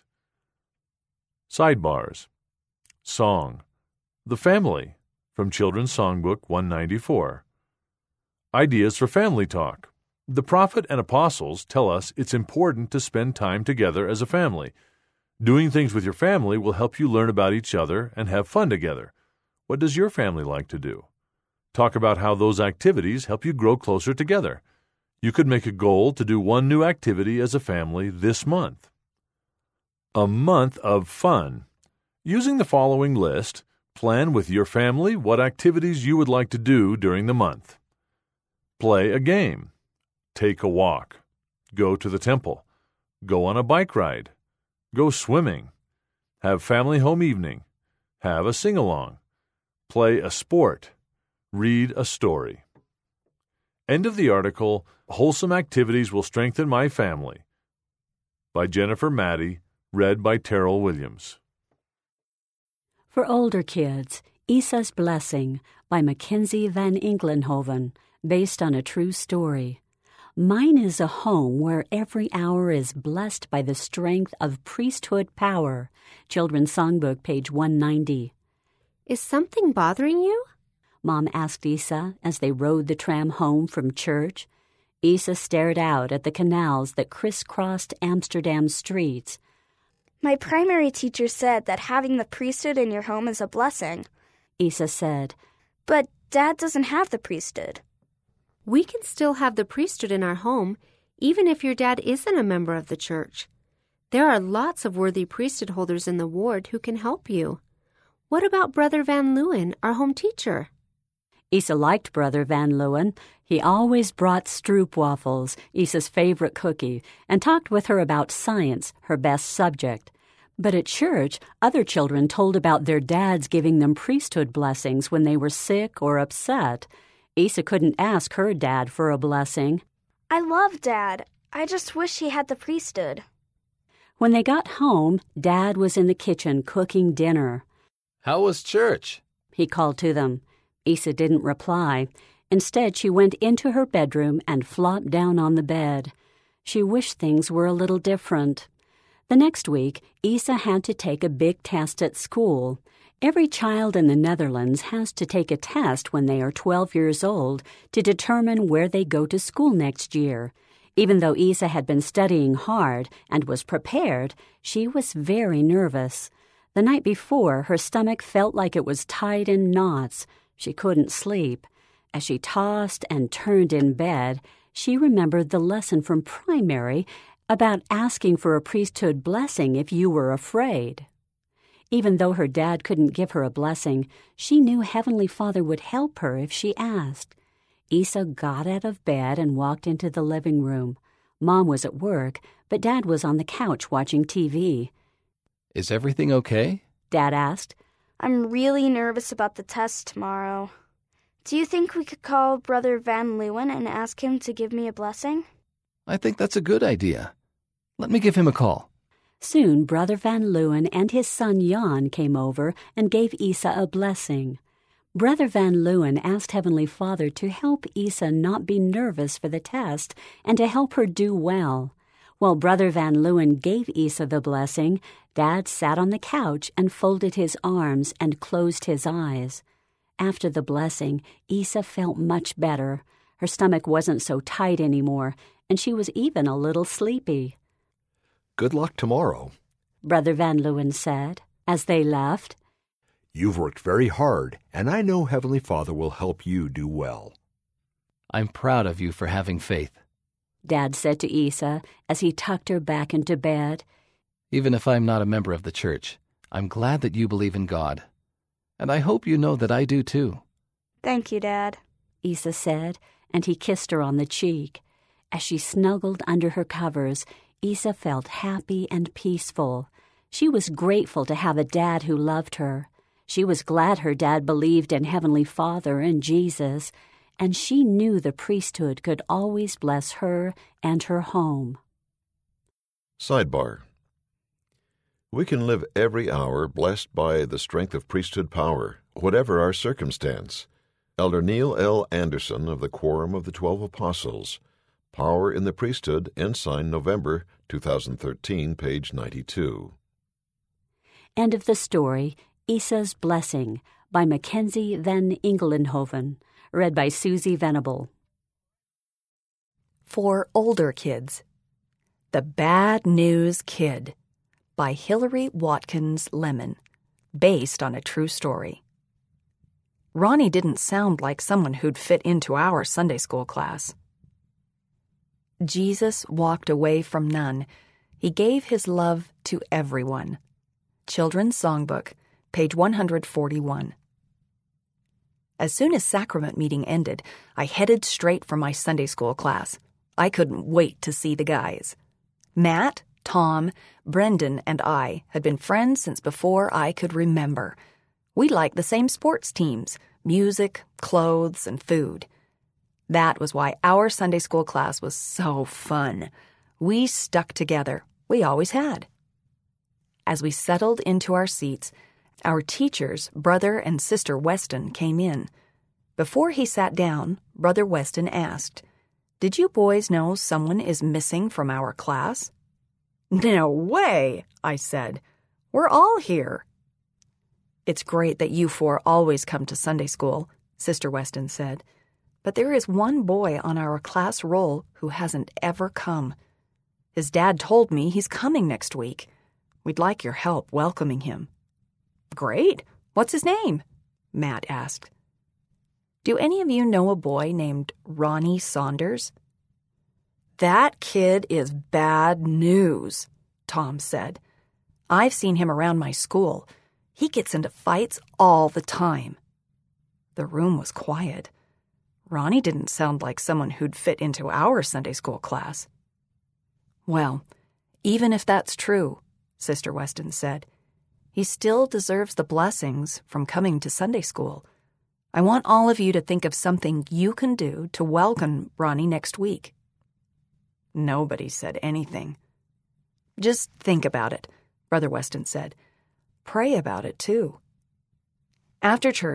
Sidebars. Song. The Family, from Children's Songbook 194. Ideas for family talk. The prophet and apostles tell us it's important to spend time together as a family. Doing things with your family will help you learn about each other and have fun together. What does your family like to do? Talk about how those activities help you grow closer together. You could make a goal to do one new activity as a family this month. A month of fun. Using the following list, plan with your family what activities you would like to do during the month. Play a game. Take a walk. Go to the temple. Go on a bike ride. Go swimming. Have family home evening. Have a sing-along. Play a sport. Read a story. End of the article, Wholesome Activities Will Strengthen My Family, by Jennifer Maddie, read by Terrell Williams. For older kids, Isa's Blessing by Mackenzie Van Englenhoven, based on a true story. Mine is a home where every hour is blessed by the strength of priesthood power. Children's Songbook, page 190. Is something bothering you? Mom asked Isa as they rode the tram home from church. Isa stared out at the canals that crisscrossed Amsterdam's streets. My primary teacher said that having the priesthood in your home is a blessing, Isa said. But Dad doesn't have the priesthood. We can still have the priesthood in our home, even if your dad isn't a member of the church. There are lots of worthy priesthood holders in the ward who can help you. What about Brother Van Leeuwen, our home teacher? Isa liked Brother Van Leeuwen. He always brought stroopwafels, Isa's favorite cookie, and talked with her about science, her best subject. But at church, other children told about their dads giving them priesthood blessings when they were sick or upset. Isa couldn't ask her dad for a blessing. I love Dad. I just wish he had the priesthood. When they got home, Dad was in the kitchen cooking dinner. How was church? He called to them. Isa didn't reply. Instead, she went into her bedroom and flopped down on the bed. She wished things were a little different. The next week, Isa had to take a big test at school. Every child in the Netherlands has to take a test when they are 12 years old to determine where they go to school next year. Even though Isa had been studying hard and was prepared, she was very nervous. The night before, her stomach felt like it was tied in knots. She couldn't sleep. As she tossed and turned in bed, she remembered the lesson from primary about asking for a priesthood blessing if you were afraid. Even though her dad couldn't give her a blessing, she knew Heavenly Father would help her if she asked. Isa got out of bed and walked into the living room. Mom was at work, but Dad was on the couch watching TV. Is everything okay? Dad asked. I'm really nervous about the test tomorrow. Do you think we could call Brother Van Leeuwen and ask him to give me a blessing? I think that's a good idea. Let me give him a call. Soon, Brother Van Leeuwen and his son Jan came over and gave Isa a blessing. Brother Van Leeuwen asked Heavenly Father to help Isa not be nervous for the test and to help her do well. While Brother Van Leeuwen gave Isa the blessing, Dad sat on the couch and folded his arms and closed his eyes. After the blessing, Isa felt much better. Her stomach wasn't so tight anymore, and she was even a little sleepy. Good luck tomorrow, Brother Van Leeuwen said as they left. You've worked very hard, and I know Heavenly Father will help you do well. I'm proud of you for having faith, Dad said to Isa as he tucked her back into bed. Even if I'm not a member of the church, I'm glad that you believe in God. And I hope you know that I do too. Thank you, Dad, Isa said, and he kissed her on the cheek. As she snuggled under her covers, Isa felt happy and peaceful. She was grateful to have a dad who loved her. She was glad her dad believed in Heavenly Father and Jesus, and she knew the priesthood could always bless her and her home. Sidebar. We can live every hour blessed by the strength of priesthood power, whatever our circumstance. Elder Neil L. Anderson of the Quorum of the 12 Apostles. Power in the Priesthood, Ensign, November 2013, page 92. End of the story, Isa's Blessing, by Mackenzie van Engelenhoven, read by Susie Venable. For older kids, The Bad News Kid, by Hilary Watkins Lemon, based on a true story. Ronnie didn't sound like someone who'd fit into our Sunday school class. Jesus walked away from none. He gave his love to everyone. Children's Songbook, page 141. As soon as sacrament meeting ended, I headed straight for my Sunday school class. I couldn't wait to see the guys. Matt, Tom, Brendan, and I had been friends since before I could remember. We liked the same sports teams, music, clothes, and food. That was why our Sunday school class was so fun. We stuck together. We always had. As we settled into our seats, our teachers, Brother and Sister Weston, came in. Before he sat down, Brother Weston asked, "Did you boys know someone is missing from our class?" "No way," I said. "We're all here." "It's great that you four always come to Sunday school," Sister Weston said. "But there is one boy on our class roll who hasn't ever come. His dad told me he's coming next week. We'd like your help welcoming him." "Great. What's his name?" Matt asked. "Do any of you know a boy named Ronnie Saunders?" "That kid is bad news," Tom said. "I've seen him around my school. He gets into fights all the time." The room was quiet. Ronnie didn't sound like someone who'd fit into our Sunday school class. "Well, even if that's true," Sister Weston said, "he still deserves the blessings from coming to Sunday school. I want all of you to think of something you can do to welcome Ronnie next week." Nobody said anything. "Just think about it," Brother Weston said. "Pray about it, too." After church,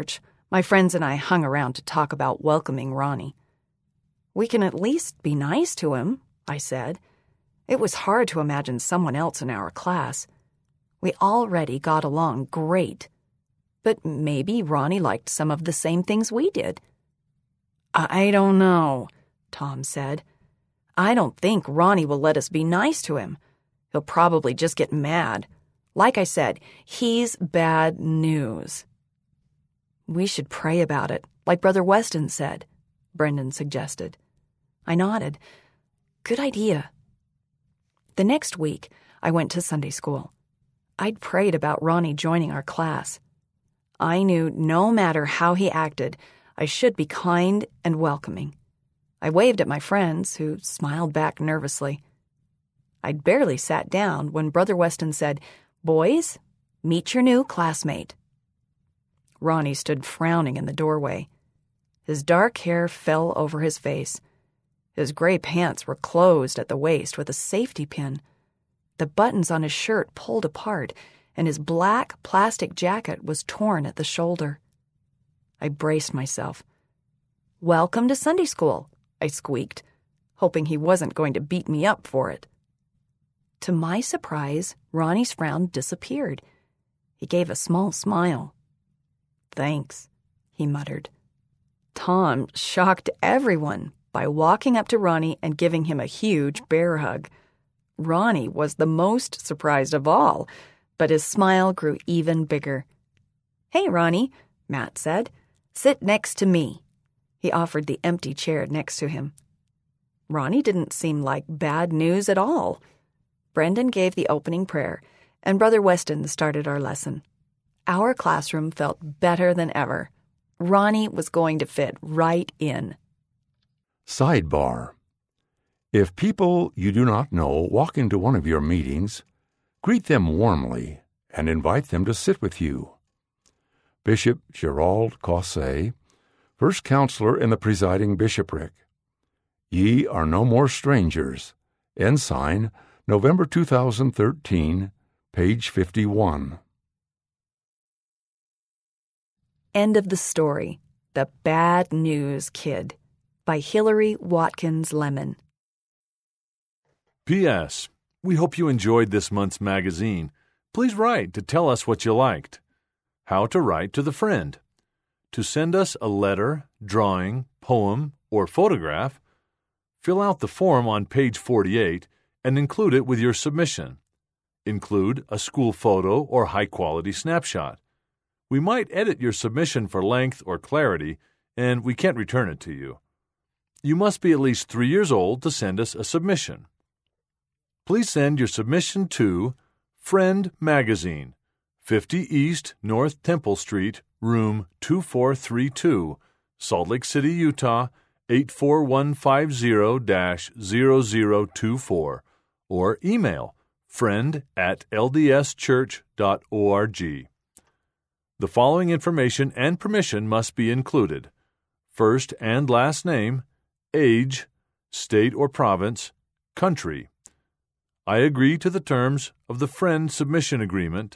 My friends and I hung around to talk about welcoming Ronnie. "We can at least be nice to him," I said. It was hard to imagine someone else in our class. We already got along great. But maybe Ronnie liked some of the same things we did. "I don't know," Tom said. "I don't think Ronnie will let us be nice to him. He'll probably just get mad. Like I said, he's bad news." "We should pray about it, like Brother Weston said," Brendan suggested. I nodded. Good idea. The next week, I went to Sunday school. I'd prayed about Ronnie joining our class. I knew no matter how he acted, I should be kind and welcoming. I waved at my friends, who smiled back nervously. I'd barely sat down when Brother Weston said, "Boys, meet your new classmate." Ronnie stood frowning in the doorway. His dark hair fell over his face. His gray pants were closed at the waist with a safety pin. The buttons on his shirt pulled apart, and his black plastic jacket was torn at the shoulder. I braced myself. "Welcome to Sunday school," I squeaked, hoping he wasn't going to beat me up for it. To my surprise, Ronnie's frown disappeared. He gave a small smile. "Thanks," he muttered. Tom shocked everyone by walking up to Ronnie and giving him a huge bear hug. Ronnie was the most surprised of all, but his smile grew even bigger. "Hey, Ronnie," Matt said. "Sit next to me." He offered the empty chair next to him. Ronnie didn't seem like bad news at all. Brendan gave the opening prayer, and Brother Weston started our lesson. Our classroom felt better than ever. Ronnie was going to fit right in. Sidebar: If people you do not know walk into one of your meetings, greet them warmly and invite them to sit with you. Bishop Gerald Cossé, First Counselor in the Presiding Bishopric. Ye are no more strangers. Ensign, November 2013, page 51. End of the story. The Bad News Kid by Hillary Watkins Lemon. P.S. We hope you enjoyed this month's magazine. Please write to tell us what you liked. How to write to the friend. To send us a letter, drawing, poem, or photograph, fill out the form on page 48 and include it with your submission. Include a school photo or high-quality snapshot. We might edit your submission for length or clarity, and we can't return it to you. You must be at least 3 years old to send us a submission. Please send your submission to Friend Magazine, 50 East North Temple Street, room 2432, Salt Lake City, Utah, 84150-0024, or email friend@ldschurch.org. The following information and permission must be included: first and last name, age, state or province, country. I agree to the terms of the Friend Submission Agreement,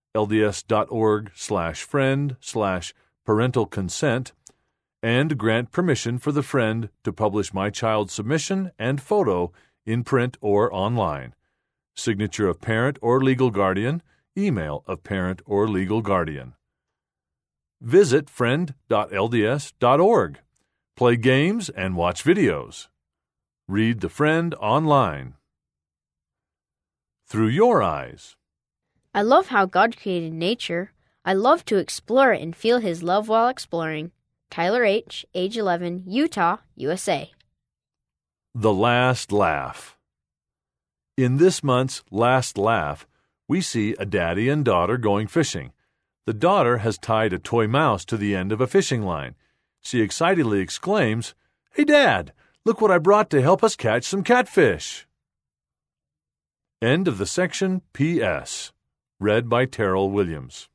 lds.org/friend/parental consent, and grant permission for the friend to publish my child's submission and photo in print or online. Signature of parent or legal guardian, email of parent or legal guardian. Visit friend.lds.org. Play games and watch videos. Read The Friend online. Through your eyes. I love how God created nature. I love to explore it and feel His love while exploring. Tyler H., age 11, Utah, USA. The Last Laugh. In this month's Last Laugh, we see a daddy and daughter going fishing. The daughter has tied a toy mouse to the end of a fishing line. She excitedly exclaims, "Hey, Dad, look what I brought to help us catch some catfish." End of the section P.S. Read by Terrell Williams.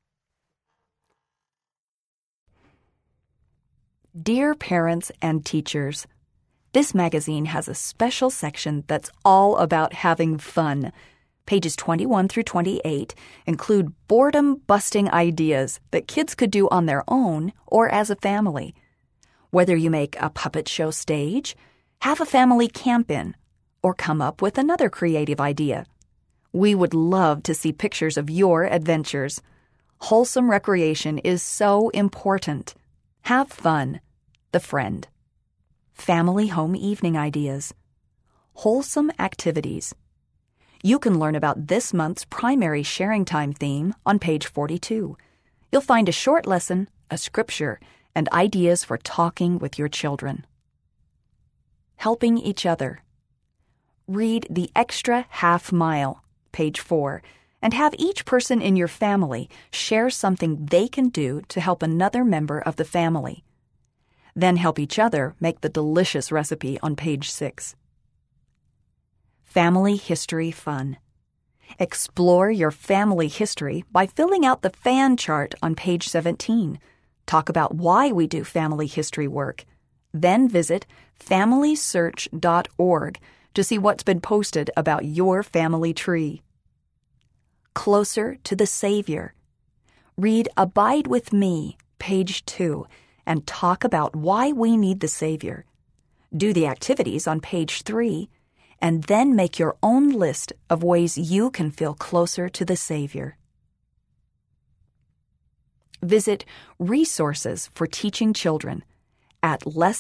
Dear parents and teachers, this magazine has a special section that's all about having fun. Pages 21 through 28 include boredom-busting ideas that kids could do on their own or as a family. Whether you make a puppet show stage, have a family camp-in, or come up with another creative idea. We would love to see pictures of your adventures. Wholesome recreation is so important. Have fun. The Friend. Family home evening ideas. Wholesome activities. You can learn about this month's primary sharing time theme on page 42. You'll find a short lesson, a scripture, and ideas for talking with your children. Helping each other. Read The Extra Half Mile, page 4, and have each person in your family share something they can do to help another member of the family. Then help each other make the delicious recipe on page 6. Family History Fun. Explore your family history by filling out the fan chart on page 17. Talk about why we do family history work. Then visit FamilySearch.org to see what's been posted about your family tree. Closer to the Savior. Read Abide with Me, page 2, and talk about why we need the Savior. Do the activities on page 3, and then make your own list of ways you can feel closer to the Savior. Visit Resources for Teaching Children at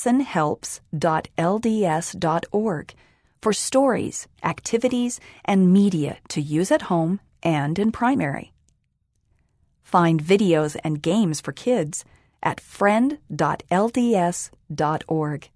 lessonhelps.lds.org for stories, activities, and media to use at home and in primary. Find videos and games for kids at friend.lds.org.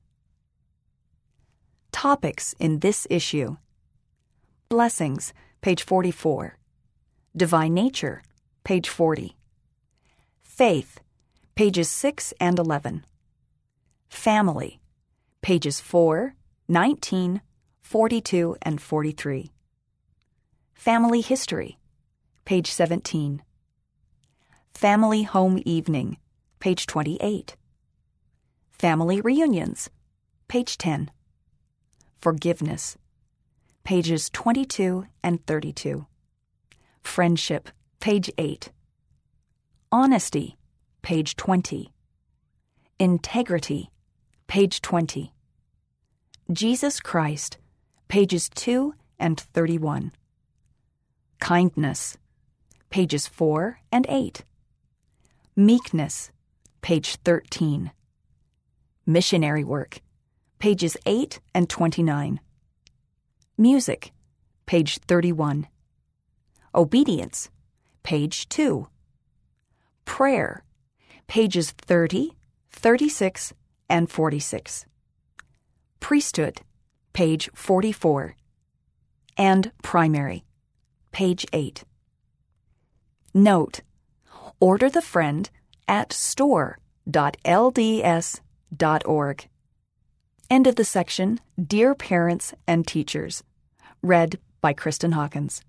Topics in this issue. Blessings, page 44. Divine Nature, page 40. Faith, pages 6 and 11. Family, pages 4, 19, 42, and 43. Family History, page 17. Family Home Evening, page 28. Family Reunions, page 10. Forgiveness, pages 22 and 32. Friendship, page 8. Honesty, page 20. Integrity, page 20. Jesus Christ, pages 2 and 31. Kindness, pages 4 and 8. Meekness, page 13. Missionary work, pages 8 and 29. Music, page 31. Obedience, page 2. Prayer, pages 30, 36, and 46. Priesthood, page 44. And Primary, page 8. Note: order the Friend at store.lds.org. End of the section, Dear Parents and Teachers. Read by Kristen Hawkins.